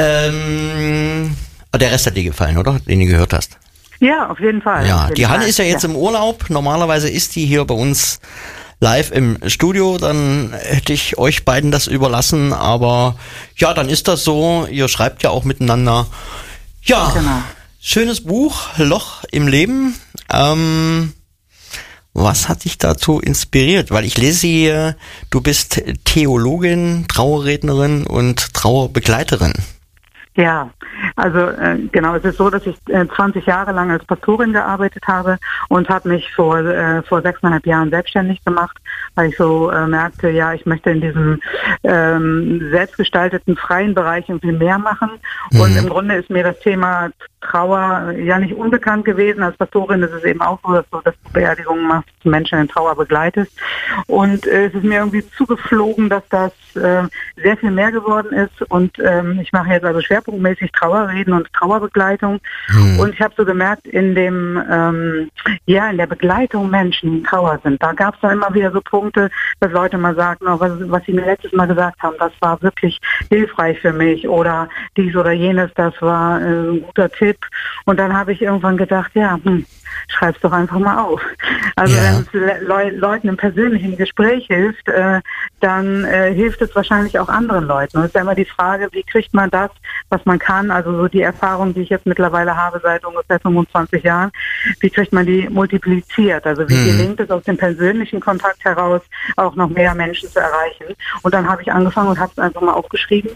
Ähm, der Rest hat dir gefallen, oder? Den du gehört hast. Ja, auf jeden Fall. Ja, jeden die Hanne Fall. ist ja jetzt ja. im Urlaub. Normalerweise ist die hier bei uns live im Studio. Dann hätte ich euch beiden das überlassen. Aber ja, dann ist das so. Ihr schreibt ja auch miteinander. Ja, Genau. schönes Buch, Loch im Leben. Ähm, was hat dich dazu inspiriert? Weil ich lese hier, du bist Theologin, Trauerrednerin und Trauerbegleiterin. Ja, also äh, genau, es ist so, dass ich äh, zwanzig Jahre lang als Pastorin gearbeitet habe und habe mich vor äh, vor sechseinhalb Jahren selbstständig gemacht, weil ich so äh, merkte, ja, ich möchte in diesem ähm, selbstgestalteten, freien Bereich irgendwie mehr machen. Mhm. Und im Grunde ist mir das Thema Trauer ja nicht unbekannt gewesen. Als Pastorin ist es eben auch so, dass du das Beerdigungen machst, Menschen in Trauer begleitest. Und äh, es ist mir irgendwie zugeflogen, dass das äh, sehr viel mehr geworden ist. Und ähm, ich mache jetzt also schwerpunktmäßig Trauerreden und Trauerbegleitung. Mhm. Und ich habe so gemerkt, in dem ähm, ja in der Begleitung Menschen, die in Trauer sind, da gab es dann immer wieder so Punkte, dass Leute mal sagten, oh, was, was sie mir letztes Mal gesagt haben, das war wirklich hilfreich für mich oder dies oder jenes, das war äh, ein guter Tipp. Und dann habe ich irgendwann gedacht, ja, hm, schreib's doch einfach mal auf. Also ja. Wenn es Le Le Leuten im persönlichen Gespräch hilft, äh, dann äh, hilft es wahrscheinlich auch anderen Leuten. Und es ist ja immer die Frage, wie kriegt man das, was man kann, also so die Erfahrung, die ich jetzt mittlerweile habe seit ungefähr fünfundzwanzig Jahren, wie kriegt man die multipliziert? Also wie mhm. gelingt es aus dem persönlichen Kontakt heraus, auch noch mehr Menschen zu erreichen? Und dann habe ich angefangen und habe es einfach mal aufgeschrieben.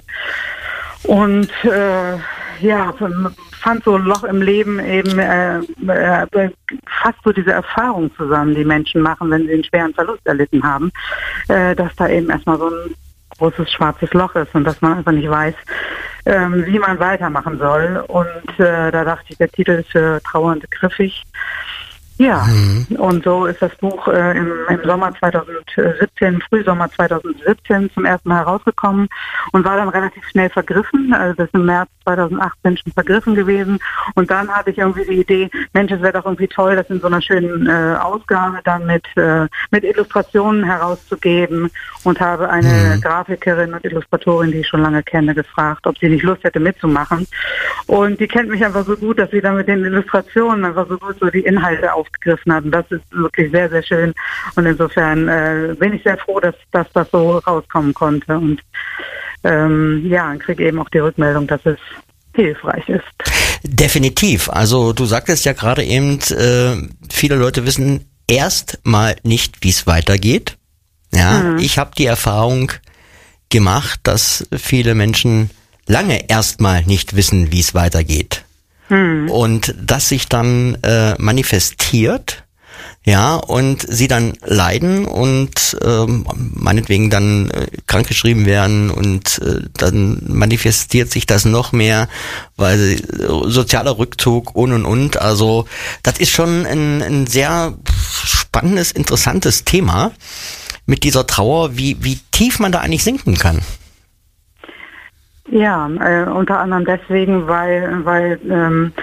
Und äh, ja, fand so ein Loch im Leben eben äh, äh, fast so diese Erfahrung zusammen, die Menschen machen, wenn sie einen schweren Verlust erlitten haben, äh, dass da eben erstmal so ein großes schwarzes Loch ist und dass man einfach nicht weiß, ähm, wie man weitermachen soll. Und äh, da dachte ich, der Titel ist für Trauernde griffig. Ja, mhm. Und so ist das Buch äh, im, im Sommer zweitausendsiebzehn, Frühsommer zweitausendsiebzehn zum ersten Mal herausgekommen und war dann relativ schnell vergriffen. Also das ist im März zweitausendachtzehn schon vergriffen gewesen. Und dann hatte ich irgendwie die Idee, Mensch, es wäre doch irgendwie toll, das in so einer schönen äh, Ausgabe dann mit, äh, mit Illustrationen herauszugeben und habe eine mhm. Grafikerin und Illustratorin, die ich schon lange kenne, gefragt, ob sie nicht Lust hätte mitzumachen. Und die kennt mich einfach so gut, dass sie dann mit den Illustrationen einfach so gut so die Inhalte auf gegriffen hat. Und das ist wirklich sehr, sehr schön. Und insofern äh, bin ich sehr froh, dass, dass das so rauskommen konnte. Und ähm, ja, und kriege eben auch die Rückmeldung, dass es hilfreich ist. Definitiv. Also du sagtest ja gerade eben, äh, viele Leute wissen erst mal nicht, wie es weitergeht. Ja, mhm. Ich habe die Erfahrung gemacht, dass viele Menschen lange erstmal nicht wissen, wie es weitergeht. Hm. Und das sich dann äh, manifestiert, ja, und sie dann leiden und ähm, meinetwegen dann äh, krankgeschrieben werden und äh, dann manifestiert sich das noch mehr, weil äh, sozialer Rückzug und und und. Also das ist schon ein, ein sehr spannendes, interessantes Thema mit dieser Trauer, wie wie tief man da eigentlich sinken kann. Ja, äh, unter anderem deswegen, weil weil ähm,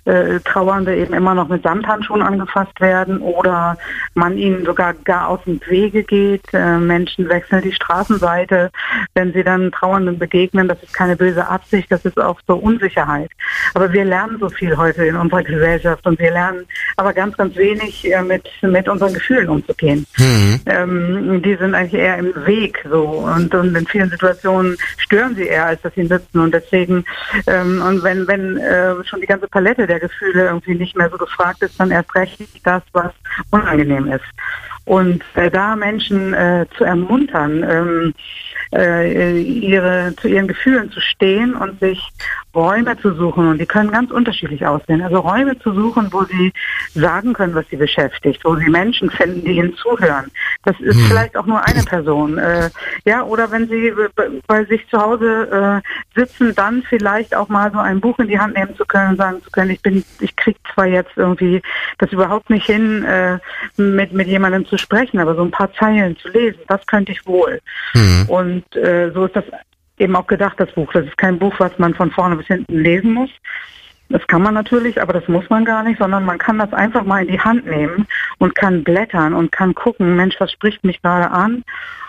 äh, Trauernde eben immer noch mit Samthandschuhen angefasst werden oder man ihnen sogar gar aus dem Wege geht. Äh, Menschen wechseln die Straßenseite, wenn sie dann Trauernden begegnen. Das ist keine böse Absicht, das ist auch so Unsicherheit. Aber wir lernen so viel heute in unserer Gesellschaft und wir lernen aber ganz, ganz wenig äh, mit, mit unseren Gefühlen umzugehen. Mhm. Ähm, die sind eigentlich eher im Weg so und, und in vielen Situationen stören sie eher, als dass sie nützen. Und deswegen, ähm, und wenn, wenn äh, schon die ganze Palette der Gefühle irgendwie nicht mehr so gefragt ist, dann erst recht das, was unangenehm ist. Und äh, da Menschen äh, zu ermuntern, ähm, äh, ihre, zu ihren Gefühlen zu stehen und sich Räume zu suchen, und die können ganz unterschiedlich aussehen. Also Räume zu suchen, wo sie sagen können, was sie beschäftigt, wo sie Menschen finden, die ihnen zuhören. Das ist hm. vielleicht auch nur eine Person. Äh, ja, oder wenn sie bei sich zu Hause äh, sitzen, dann vielleicht auch mal so ein Buch in die Hand nehmen zu können und sagen zu können, ich bin, ich krieg zwar jetzt irgendwie das überhaupt nicht hin, äh, mit, mit jemandem zu sprechen, aber so ein paar Zeilen zu lesen, das könnte ich wohl. Hm. Und äh, so ist das eben auch gedacht, das Buch. Das ist kein Buch, was man von vorne bis hinten lesen muss. Das kann man natürlich, aber das muss man gar nicht, sondern man kann das einfach mal in die Hand nehmen und kann blättern und kann gucken, Mensch, was spricht mich gerade an?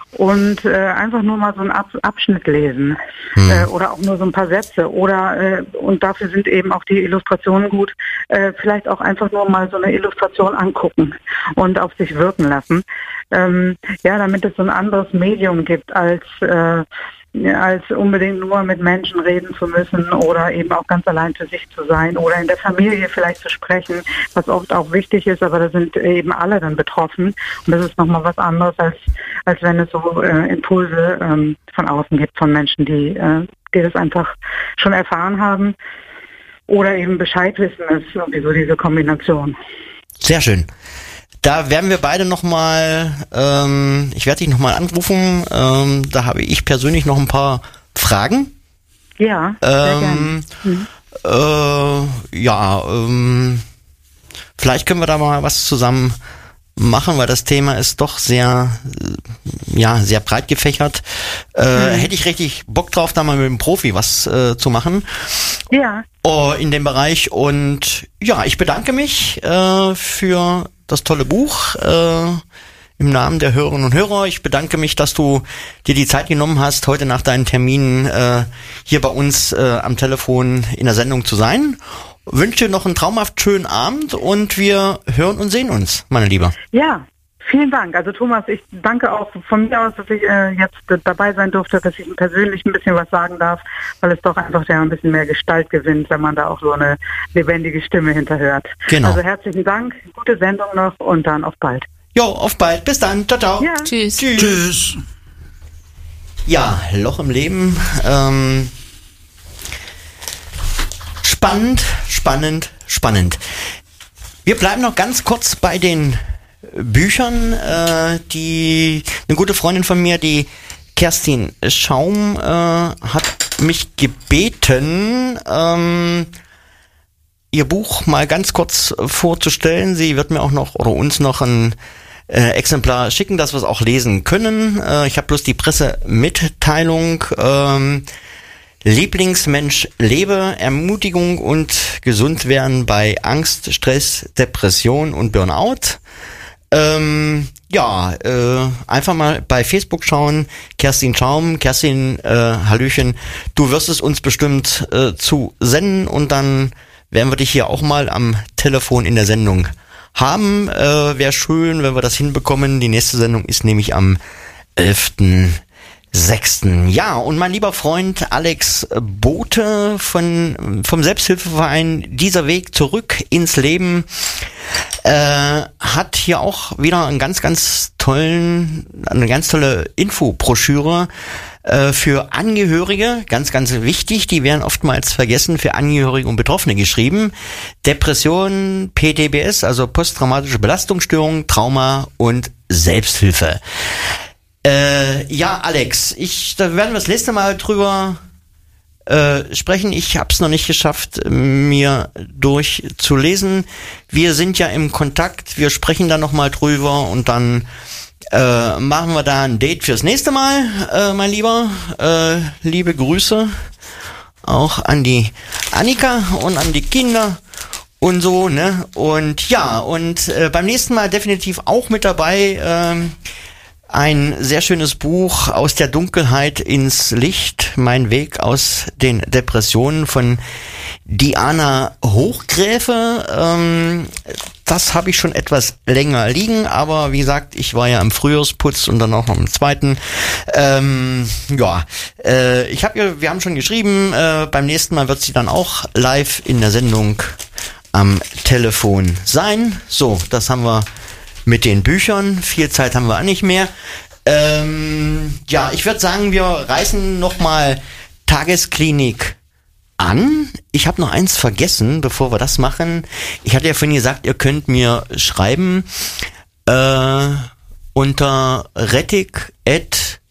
Und äh, einfach nur mal so einen Ab- Abschnitt lesen hm. äh, oder auch nur so ein paar Sätze oder äh, und dafür sind eben auch die Illustrationen gut, äh, vielleicht auch einfach nur mal so eine Illustration angucken und auf sich wirken lassen, ähm, ja, damit es so ein anderes Medium gibt als äh, als unbedingt nur mit Menschen reden zu müssen oder eben auch ganz allein für sich zu sein oder in der Familie vielleicht zu sprechen, was oft auch wichtig ist, aber da sind eben alle dann betroffen und das ist nochmal was anderes, als als wenn es so äh, Impulse ähm, von außen gibt von Menschen, die, äh, die das einfach schon erfahren haben oder eben Bescheid wissen, ist irgendwie so diese Kombination. Sehr schön. Da werden wir beide nochmal, ähm, ich werde dich nochmal anrufen, ähm, da habe ich persönlich noch ein paar Fragen. Ja, sehr ähm, gerne. Mhm. Äh, ja, ähm, vielleicht können wir da mal was zusammen machen, weil das Thema ist doch sehr, ja, sehr breit gefächert. Äh, mhm. Hätte ich richtig Bock drauf, da mal mit einem Profi was äh, zu machen. Ja. Oh, in dem Bereich und ja, ich bedanke mich äh, für das tolle Buch äh, im Namen der Hörerinnen und Hörer. Ich bedanke mich, dass du dir die Zeit genommen hast, heute nach deinen Terminen äh, hier bei uns äh, am Telefon in der Sendung zu sein. Wünsche dir noch einen traumhaft schönen Abend und wir hören und sehen uns, meine Liebe. Ja, vielen Dank. Also Thomas, ich danke auch von mir aus, dass ich äh, jetzt dabei sein durfte, dass ich persönlich ein bisschen was sagen darf, weil es doch einfach ja ein bisschen mehr Gestalt gewinnt, wenn man da auch so eine lebendige Stimme hinterhört. Genau. Also herzlichen Dank, gute Sendung noch und dann auf bald. Jo, auf bald. Bis dann. Ciao, ciao. Ja. Tschüss. Tschüss. Tschüss. Ja, Loch im Leben. Ähm, spannend, spannend, spannend. Wir bleiben noch ganz kurz bei den Büchern, äh, die eine gute Freundin von mir, die Kerstin Schaum, äh, hat mich gebeten, ähm, ihr Buch mal ganz kurz vorzustellen. Sie wird mir auch noch oder uns noch ein äh, Exemplar schicken, dass wir es auch lesen können. Äh, ich habe bloß die Pressemitteilung. Ähm, Lieblingsmensch lebe, Ermutigung und gesund werden bei Angst, Stress, Depression und Burnout. Ähm, ja, äh, einfach mal bei Facebook schauen, Kerstin Schaum, Kerstin, äh, Hallöchen, du wirst es uns bestimmt äh, zu senden und dann werden wir dich hier auch mal am Telefon in der Sendung haben. Äh, wäre schön, wenn wir das hinbekommen. Die nächste Sendung ist nämlich am elften sechsten Ja, und mein lieber Freund Alex Bote von vom Selbsthilfeverein Dieser Weg zurück ins Leben äh, hat hier auch wieder einen ganz, ganz tollen, eine ganz tolle Infobroschüre äh, für Angehörige, ganz, ganz wichtig, die werden oftmals vergessen, für Angehörige und Betroffene geschrieben. Depression, P T B S, also posttraumatische Belastungsstörung, Trauma und Selbsthilfe. Äh, ja, Alex, ich, da werden wir das nächste Mal drüber äh, sprechen. Ich habe es noch nicht geschafft, mir durchzulesen. Wir sind ja im Kontakt, wir sprechen da nochmal drüber und dann äh, machen wir da ein Date fürs nächste Mal, äh, mein Lieber. Äh, liebe Grüße auch an die Annika und an die Kinder und so, ne? Und ja, und äh, beim nächsten Mal definitiv auch mit dabei ähm, ein sehr schönes Buch Aus der Dunkelheit ins Licht, mein Weg aus den Depressionen von Diana Hochgräfe. Ähm, das habe ich schon etwas länger liegen, aber wie gesagt, ich war ja im Frühjahrsputz und dann auch noch im zweiten. Ähm, ja, äh, ich habe ja, wir haben schon geschrieben, äh, beim nächsten Mal wird sie dann auch live in der Sendung am Telefon sein. So, das haben wir mit den Büchern. Viel Zeit haben wir auch nicht mehr. Ähm, ja, ich würde sagen, wir reißen nochmal Tagesklinik an. Ich habe noch eins vergessen, bevor wir das machen. Ich hatte ja vorhin gesagt, ihr könnt mir schreiben äh, unter rettig at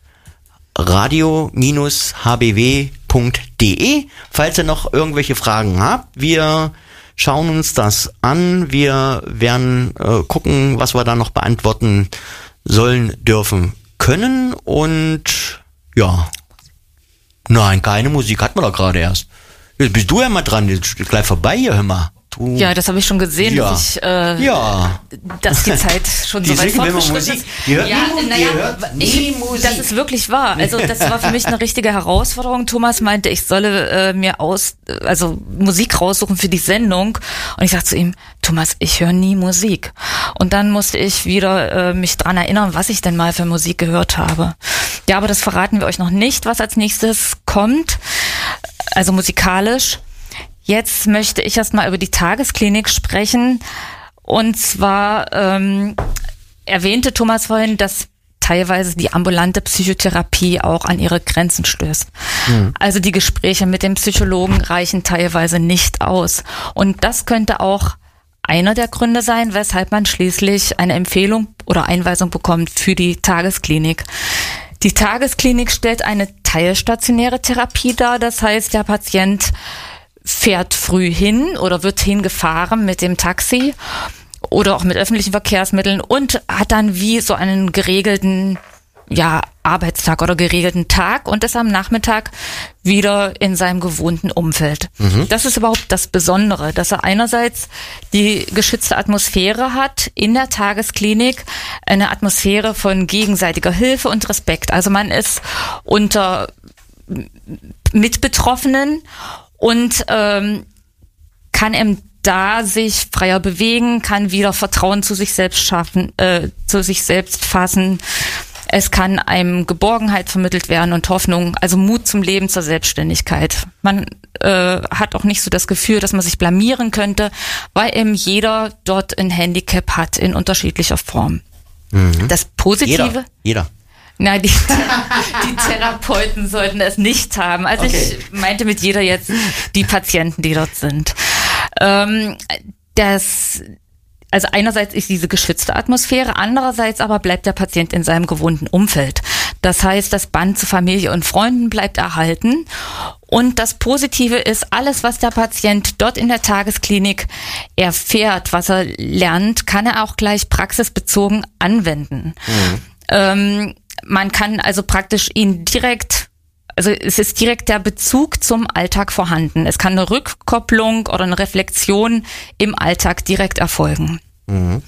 radio dash h b w punkt d e, falls ihr noch irgendwelche Fragen habt. Wir schauen uns das an. Wir werden äh, gucken, was wir da noch beantworten sollen, dürfen, können. Und ja, nein, keine Musik hatten wir doch gerade erst. Jetzt bist du ja mal dran, jetzt gleich vorbei hier, hör mal. Du. Ja, das habe ich schon gesehen, Ja. dass ich, äh, Ja. dass die Zeit schon Die so weit singen, wenn man fortgeschritten Musik- ist. die hört ja, nie Mu- naja, die hört nie ich, Musik. das ist wirklich wahr. Also das war für mich eine richtige Herausforderung. Thomas meinte, ich solle äh, mir aus, also Musik raussuchen für die Sendung. Und ich sagte zu ihm, Thomas, ich höre nie Musik. Und dann musste ich wieder äh, mich dran erinnern, was ich denn mal für Musik gehört habe. Ja, aber das verraten wir euch noch nicht, was als nächstes kommt. Also musikalisch. Jetzt möchte ich erstmal über die Tagesklinik sprechen. Und zwar ähm, erwähnte Thomas vorhin, dass teilweise die ambulante Psychotherapie auch an ihre Grenzen stößt. Mhm. Also die Gespräche mit dem Psychologen reichen teilweise nicht aus. Und das könnte auch einer der Gründe sein, weshalb man schließlich eine Empfehlung oder Einweisung bekommt für die Tagesklinik. Die Tagesklinik stellt eine teilstationäre Therapie dar. Das heißt, der Patient fährt früh hin oder wird hingefahren mit dem Taxi oder auch mit öffentlichen Verkehrsmitteln und hat dann wie so einen geregelten ja, Arbeitstag oder geregelten Tag und ist am Nachmittag wieder in seinem gewohnten Umfeld. Mhm. Das ist überhaupt das Besondere, dass er einerseits die geschützte Atmosphäre hat in der Tagesklinik, eine Atmosphäre von gegenseitiger Hilfe und Respekt. Also man ist unter Mitbetroffenen und ähm, kann eben da sich freier bewegen, kann wieder Vertrauen zu sich selbst schaffen, äh, zu sich selbst fassen. Es kann einem Geborgenheit vermittelt werden und Hoffnung, also Mut zum Leben, zur Selbstständigkeit. Man äh, hat auch nicht so das Gefühl, dass man sich blamieren könnte, weil eben jeder dort ein Handicap hat in unterschiedlicher Form. Mhm. Das Positive... Jeder, jeder. Nein, die, die Therapeuten sollten es nicht haben. Also okay. Ich meinte mit jeder jetzt die Patienten, die dort sind. Ähm, das, also einerseits ist diese geschützte Atmosphäre, andererseits aber bleibt der Patient in seinem gewohnten Umfeld. Das heißt, das Band zu Familie und Freunden bleibt erhalten. Und das Positive ist, alles, was der Patient dort in der Tagesklinik erfährt, was er lernt, kann er auch gleich praxisbezogen anwenden. Mhm. Ähm, Man kann also praktisch ihn direkt, also es ist direkt der Bezug zum Alltag vorhanden. Es kann eine Rückkopplung oder eine Reflexion im Alltag direkt erfolgen. Mhm.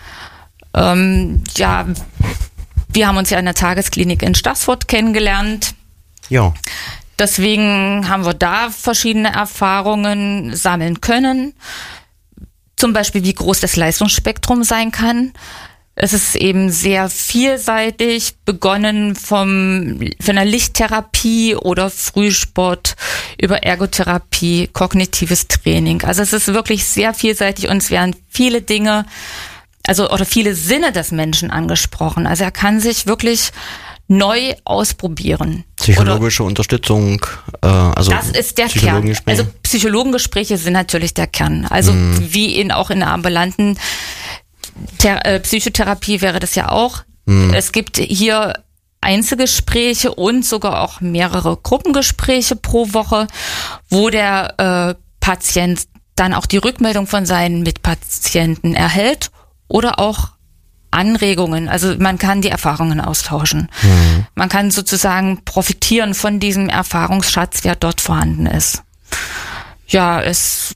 Ähm, ja, wir haben uns ja in der Tagesklinik in Stassfurt kennengelernt. Ja. Deswegen haben wir da verschiedene Erfahrungen sammeln können. Zum Beispiel, wie groß das Leistungsspektrum sein kann. Es ist eben sehr vielseitig, begonnen vom, von der Lichttherapie oder Frühsport über Ergotherapie, kognitives Training. Also es ist wirklich sehr vielseitig und es werden viele Dinge, also oder viele Sinne des Menschen angesprochen. Also er kann sich wirklich neu ausprobieren. Psychologische oder, Unterstützung, äh, also das ist der Kern. Also Psychologengespräche sind natürlich der Kern. Also mhm. wie in auch in der ambulanten Ther- äh, Psychotherapie wäre das ja auch. Mhm. Es gibt hier Einzelgespräche und sogar auch mehrere Gruppengespräche pro Woche, wo der äh, Patient dann auch die Rückmeldung von seinen Mitpatienten erhält oder auch Anregungen. Also man kann die Erfahrungen austauschen. Mhm. Man kann sozusagen profitieren von diesem Erfahrungsschatz, der dort vorhanden ist. Ja, es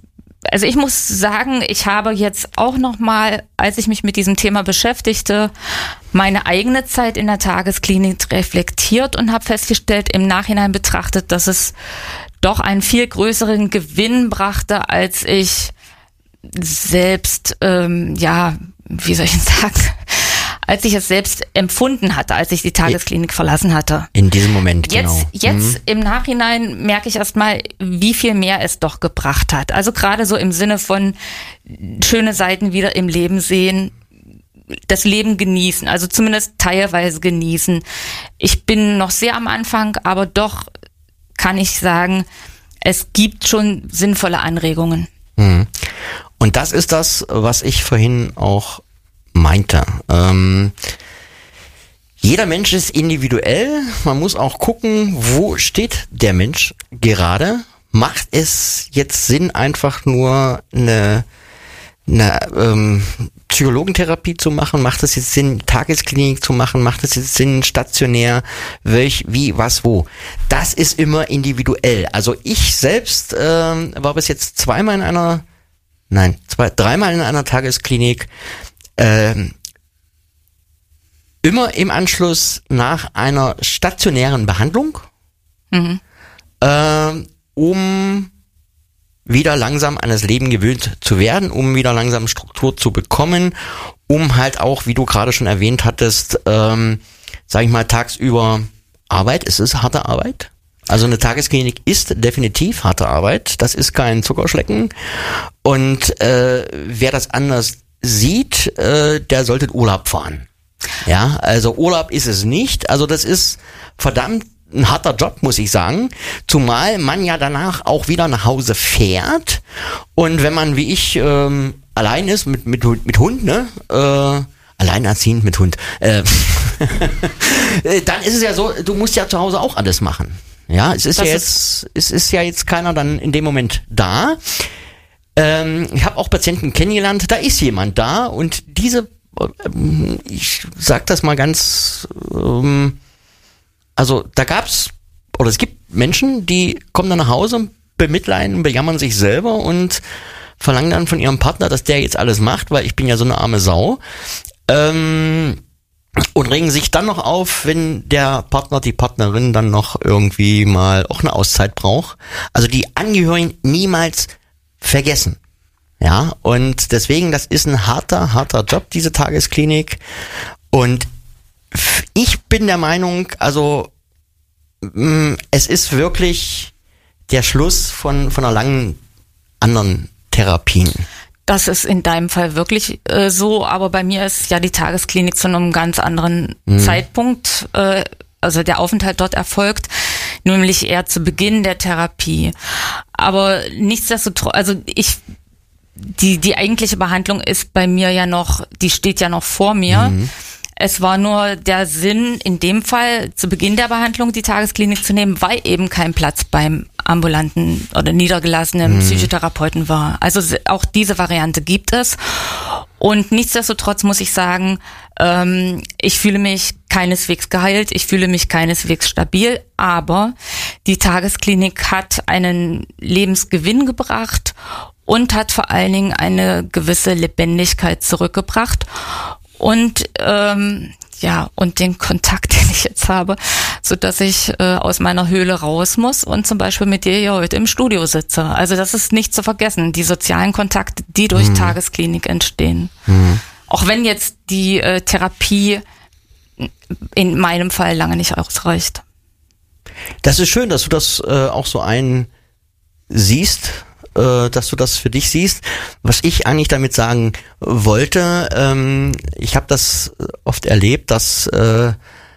also ich muss sagen, ich habe jetzt auch noch mal, als ich mich mit diesem Thema beschäftigte, meine eigene Zeit in der Tagesklinik reflektiert und habe festgestellt, im Nachhinein betrachtet, dass es doch einen viel größeren Gewinn brachte, als ich selbst, ähm, ja, wie soll ich sagen, als ich es selbst empfunden hatte, als ich die Tagesklinik verlassen hatte. In diesem Moment, jetzt, genau. Jetzt mhm. im Nachhinein merke ich erstmal, wie viel mehr es doch gebracht hat. Also gerade so im Sinne von schöne Seiten wieder im Leben sehen, das Leben genießen, also zumindest teilweise genießen. Ich bin noch sehr am Anfang, aber doch kann ich sagen, es gibt schon sinnvolle Anregungen. Mhm. Und das ist das, was ich vorhin auch meinte. Ähm, jeder Mensch ist individuell. Man muss auch gucken, wo steht der Mensch gerade. Macht es jetzt Sinn, einfach nur eine, eine ähm, Psychologentherapie zu machen? Macht es jetzt Sinn, Tagesklinik zu machen? Macht es jetzt Sinn, stationär? Welch, wie, was, wo? Das ist immer individuell. Also ich selbst ähm, war bis jetzt zweimal in einer, nein, zwei, dreimal in einer Tagesklinik. Ähm, immer im Anschluss nach einer stationären Behandlung, mhm. ähm, um wieder langsam an das Leben gewöhnt zu werden, um wieder langsam Struktur zu bekommen, um halt auch, wie du gerade schon erwähnt hattest, ähm, sag ich mal, tagsüber Arbeit, es ist harte Arbeit. Also eine Tagesklinik ist definitiv harte Arbeit, das ist kein Zuckerschlecken. Und äh, wer das anders sieht, äh, der sollte in Urlaub fahren. Ja, also Urlaub ist es nicht. Also das ist verdammt ein harter Job, muss ich sagen. Zumal man ja danach auch wieder nach Hause fährt. Und wenn man wie ich ähm, allein ist mit mit mit Hund, ne? Äh, alleinerziehend mit Hund. Äh, dann ist es ja so, du musst ja zu Hause auch alles machen. Ja, es ist das ja jetzt, es ist ja jetzt keiner dann in dem Moment da. Ich habe auch Patienten kennengelernt, da ist jemand da und diese, ich sag das mal ganz, also da gab's, oder es gibt Menschen, die kommen dann nach Hause und bemitleiden und bejammern sich selber und verlangen dann von ihrem Partner, dass der jetzt alles macht, weil ich bin ja so eine arme Sau. Und regen sich dann noch auf, wenn der Partner, die Partnerin dann noch irgendwie mal auch eine Auszeit braucht. Also die Angehörigen niemals vergessen. Ja, und deswegen, das ist ein harter, harter Job, diese Tagesklinik. Und ich bin der Meinung, also es ist wirklich der Schluss von, von einer langen anderen Therapien. Das ist in deinem Fall wirklich äh, so, aber bei mir ist ja die Tagesklinik zu einem ganz anderen mhm. Zeitpunkt, äh, also der Aufenthalt dort erfolgt, nämlich eher zu Beginn der Therapie. Aber nichtsdestotrotz, also ich, die die eigentliche Behandlung ist bei mir ja noch, die steht ja noch vor mir. Mhm. Es war nur der Sinn, in dem Fall zu Beginn der Behandlung die Tagesklinik zu nehmen, weil eben kein Platz beim ambulanten oder niedergelassenen mhm. Psychotherapeuten war. Also auch diese Variante gibt es. Und nichtsdestotrotz muss ich sagen, ähm, ich fühle mich keineswegs geheilt, ich fühle mich keineswegs stabil, aber die Tagesklinik hat einen Lebensgewinn gebracht und hat vor allen Dingen eine gewisse Lebendigkeit zurückgebracht. Und ähm, ja, und den Kontakt, den ich jetzt habe, so dass ich äh, aus meiner Höhle raus muss und zum Beispiel mit dir hier heute im Studio sitze. Also das ist nicht zu vergessen, die sozialen Kontakte, die durch mhm. Tagesklinik entstehen. Mhm. Auch wenn jetzt die äh, Therapie in meinem Fall lange nicht ausreicht. Das ist schön, dass du das äh, auch so einsiehst, äh, dass du das für dich siehst. Was ich eigentlich damit sagen wollte, ähm, ich habe das oft erlebt, dass äh,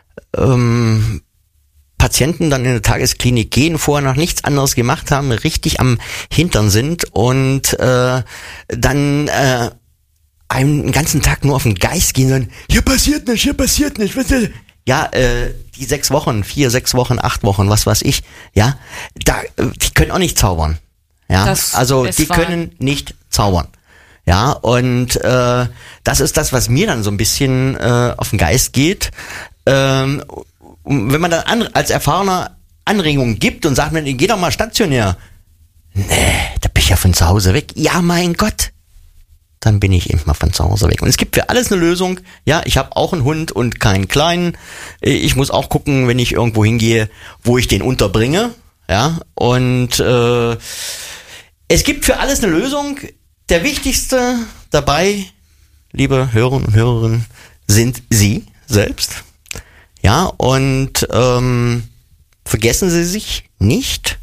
ähm, Patienten dann in eine Tagesklinik gehen, vorher noch nichts anderes gemacht haben, richtig am Hintern sind und äh, dann äh, einen ganzen Tag nur auf den Geist gehen und hier passiert nicht, hier passiert nicht. Ja, äh, die sechs Wochen, vier, sechs Wochen, acht Wochen, was weiß ich, ja, da, die können auch nicht zaubern. Ja, das also die wahr. können nicht zaubern. Ja, und äh, das ist das, was mir dann so ein bisschen äh, auf den Geist geht. Ähm, wenn man dann an, als Erfahrener Anregungen gibt und sagt, man, geh doch mal stationär. Nee, da bin ich ja von zu Hause weg. Ja, mein Gott. Dann bin ich eben mal von zu Hause weg. Und es gibt für alles eine Lösung. Ja, ich habe auch einen Hund und keinen kleinen. Ich muss auch gucken, wenn ich irgendwo hingehe, wo ich den unterbringe. Ja, und äh, es gibt für alles eine Lösung. Der wichtigste dabei, liebe Hörerinnen und Hörer, sind Sie selbst. Ja, und ähm, vergessen Sie sich nicht.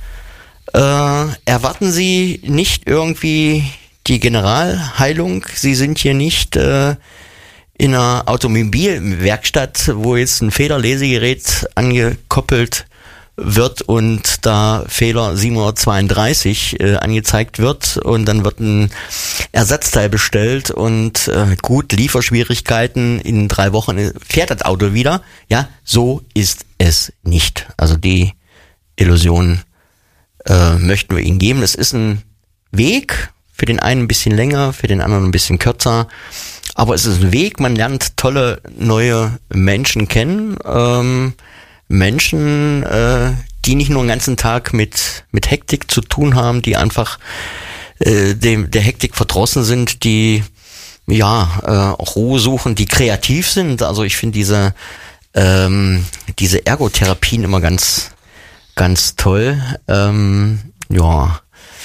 Äh, erwarten Sie nicht irgendwie die Generalheilung. Sie sind hier nicht äh, in einer Automobilwerkstatt, wo jetzt ein Federlesegerät angekoppelt wird und da Fehler siebenhundertzweiunddreißig äh, angezeigt wird und dann wird ein Ersatzteil bestellt und äh, gut, Lieferschwierigkeiten, in drei Wochen fährt das Auto wieder. Ja, so ist es nicht. Also die Illusion äh, möchten wir Ihnen geben. Es ist ein Weg, für den einen ein bisschen länger, für den anderen ein bisschen kürzer. Aber es ist ein Weg, man lernt tolle neue Menschen kennen. Ähm, Menschen, äh, die nicht nur den ganzen Tag mit mit Hektik zu tun haben, die einfach äh, dem der Hektik verdrossen sind, die ja äh, auch Ruhe suchen, die kreativ sind. Also ich finde diese ähm, diese Ergotherapien immer ganz ganz toll. Ähm, ja.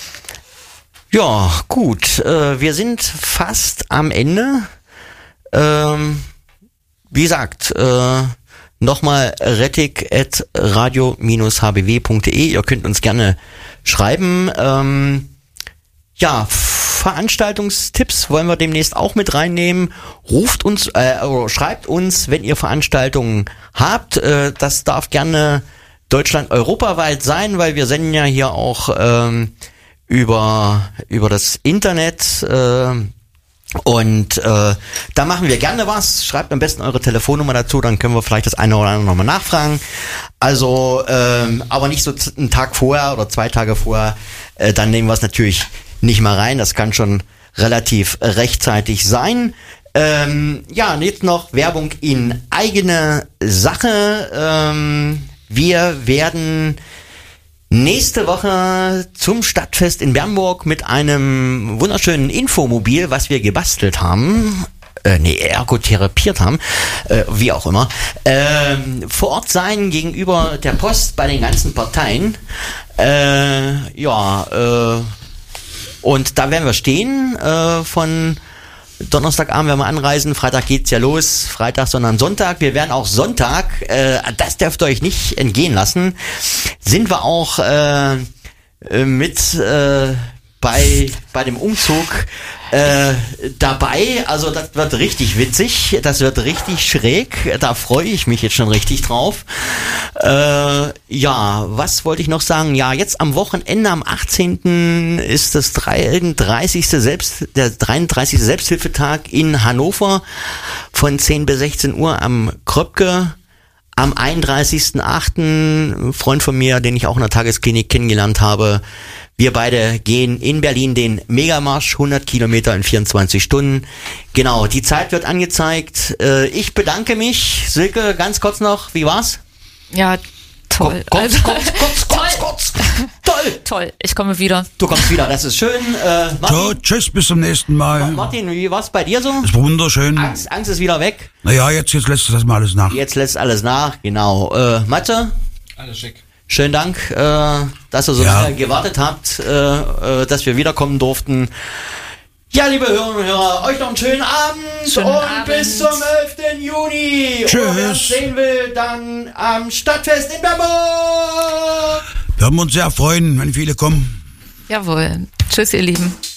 Ja, gut. Äh, wir sind fast am Ende. Ähm, wie gesagt, äh, nochmal rettig at radio dash h b w punkt d e. Ihr könnt uns gerne schreiben. Ähm, ja, Veranstaltungstipps wollen wir demnächst auch mit reinnehmen. Ruft uns, äh, oder schreibt uns, wenn ihr Veranstaltungen habt. Äh, das darf gerne Deutschland europaweit sein, weil wir senden ja hier auch ähm, über über das Internet äh, und äh, da machen wir gerne was. Schreibt am besten eure Telefonnummer dazu, dann können wir vielleicht das eine oder andere nochmal nachfragen. Also, ähm, aber nicht so einen Tag vorher oder zwei Tage vorher, äh, dann nehmen wir es natürlich nicht mal rein. Das kann schon relativ rechtzeitig sein. Ähm, ja, und jetzt noch Werbung in eigene Sache. Ähm, wir werden nächste Woche zum Stadtfest in Bernburg mit einem wunderschönen Infomobil, was wir gebastelt haben, äh, nee, ergotherapiert haben, äh, wie auch immer, äh, vor Ort sein gegenüber der Post bei den ganzen Parteien. Äh, ja, äh, und da werden wir stehen, äh, von Donnerstagabend werden wir anreisen, Freitag geht's ja los, Freitag, sondern Sonntag. Wir werden auch Sonntag, äh, das dürft ihr euch nicht entgehen lassen, sind wir auch äh, mit äh, bei bei dem Umzug äh, dabei. Also das wird richtig witzig, das wird richtig schräg, da freue ich mich jetzt schon richtig drauf. Äh, ja, was wollte ich noch sagen? Ja, jetzt am Wochenende, am achtzehnten ist das dreiunddreißigste Selbst, der dreiunddreißigste Selbsthilfetag in Hannover von zehn bis sechzehn Uhr am Kröpke. Am einunddreißigsten achten ein Freund von mir, den ich auch in der Tagesklinik kennengelernt habe, wir beide gehen in Berlin den Megamarsch, hundert Kilometer in vierundzwanzig Stunden. Genau, die Zeit wird angezeigt. Ich bedanke mich. Silke, ganz kurz noch, wie war's? Ja, toll. Kurz, also, kurz, kurz, kurz, kurz. Toll. Toll, ich komme wieder. Du kommst wieder, das ist schön. Äh, Martin, So, tschüss, bis zum nächsten Mal. Martin, wie war's bei dir so? Das ist wunderschön. Angst, Angst ist wieder weg. Naja, jetzt, jetzt lässt du das mal alles nach. Jetzt lässt alles nach, genau. Äh, Mathe? Alles schick. Schönen Dank, äh, dass ihr so Ja. lange gewartet habt, äh, äh, dass wir wiederkommen durften. Ja, liebe Hörerinnen und Hörer, euch noch einen schönen Abend Schönen und Abend. bis zum elften Juni. Tschüss. Und wer uns sehen will, dann am Stadtfest in Bernburg. Würden wir uns sehr freuen, wenn viele kommen. Jawohl. Tschüss, ihr Lieben.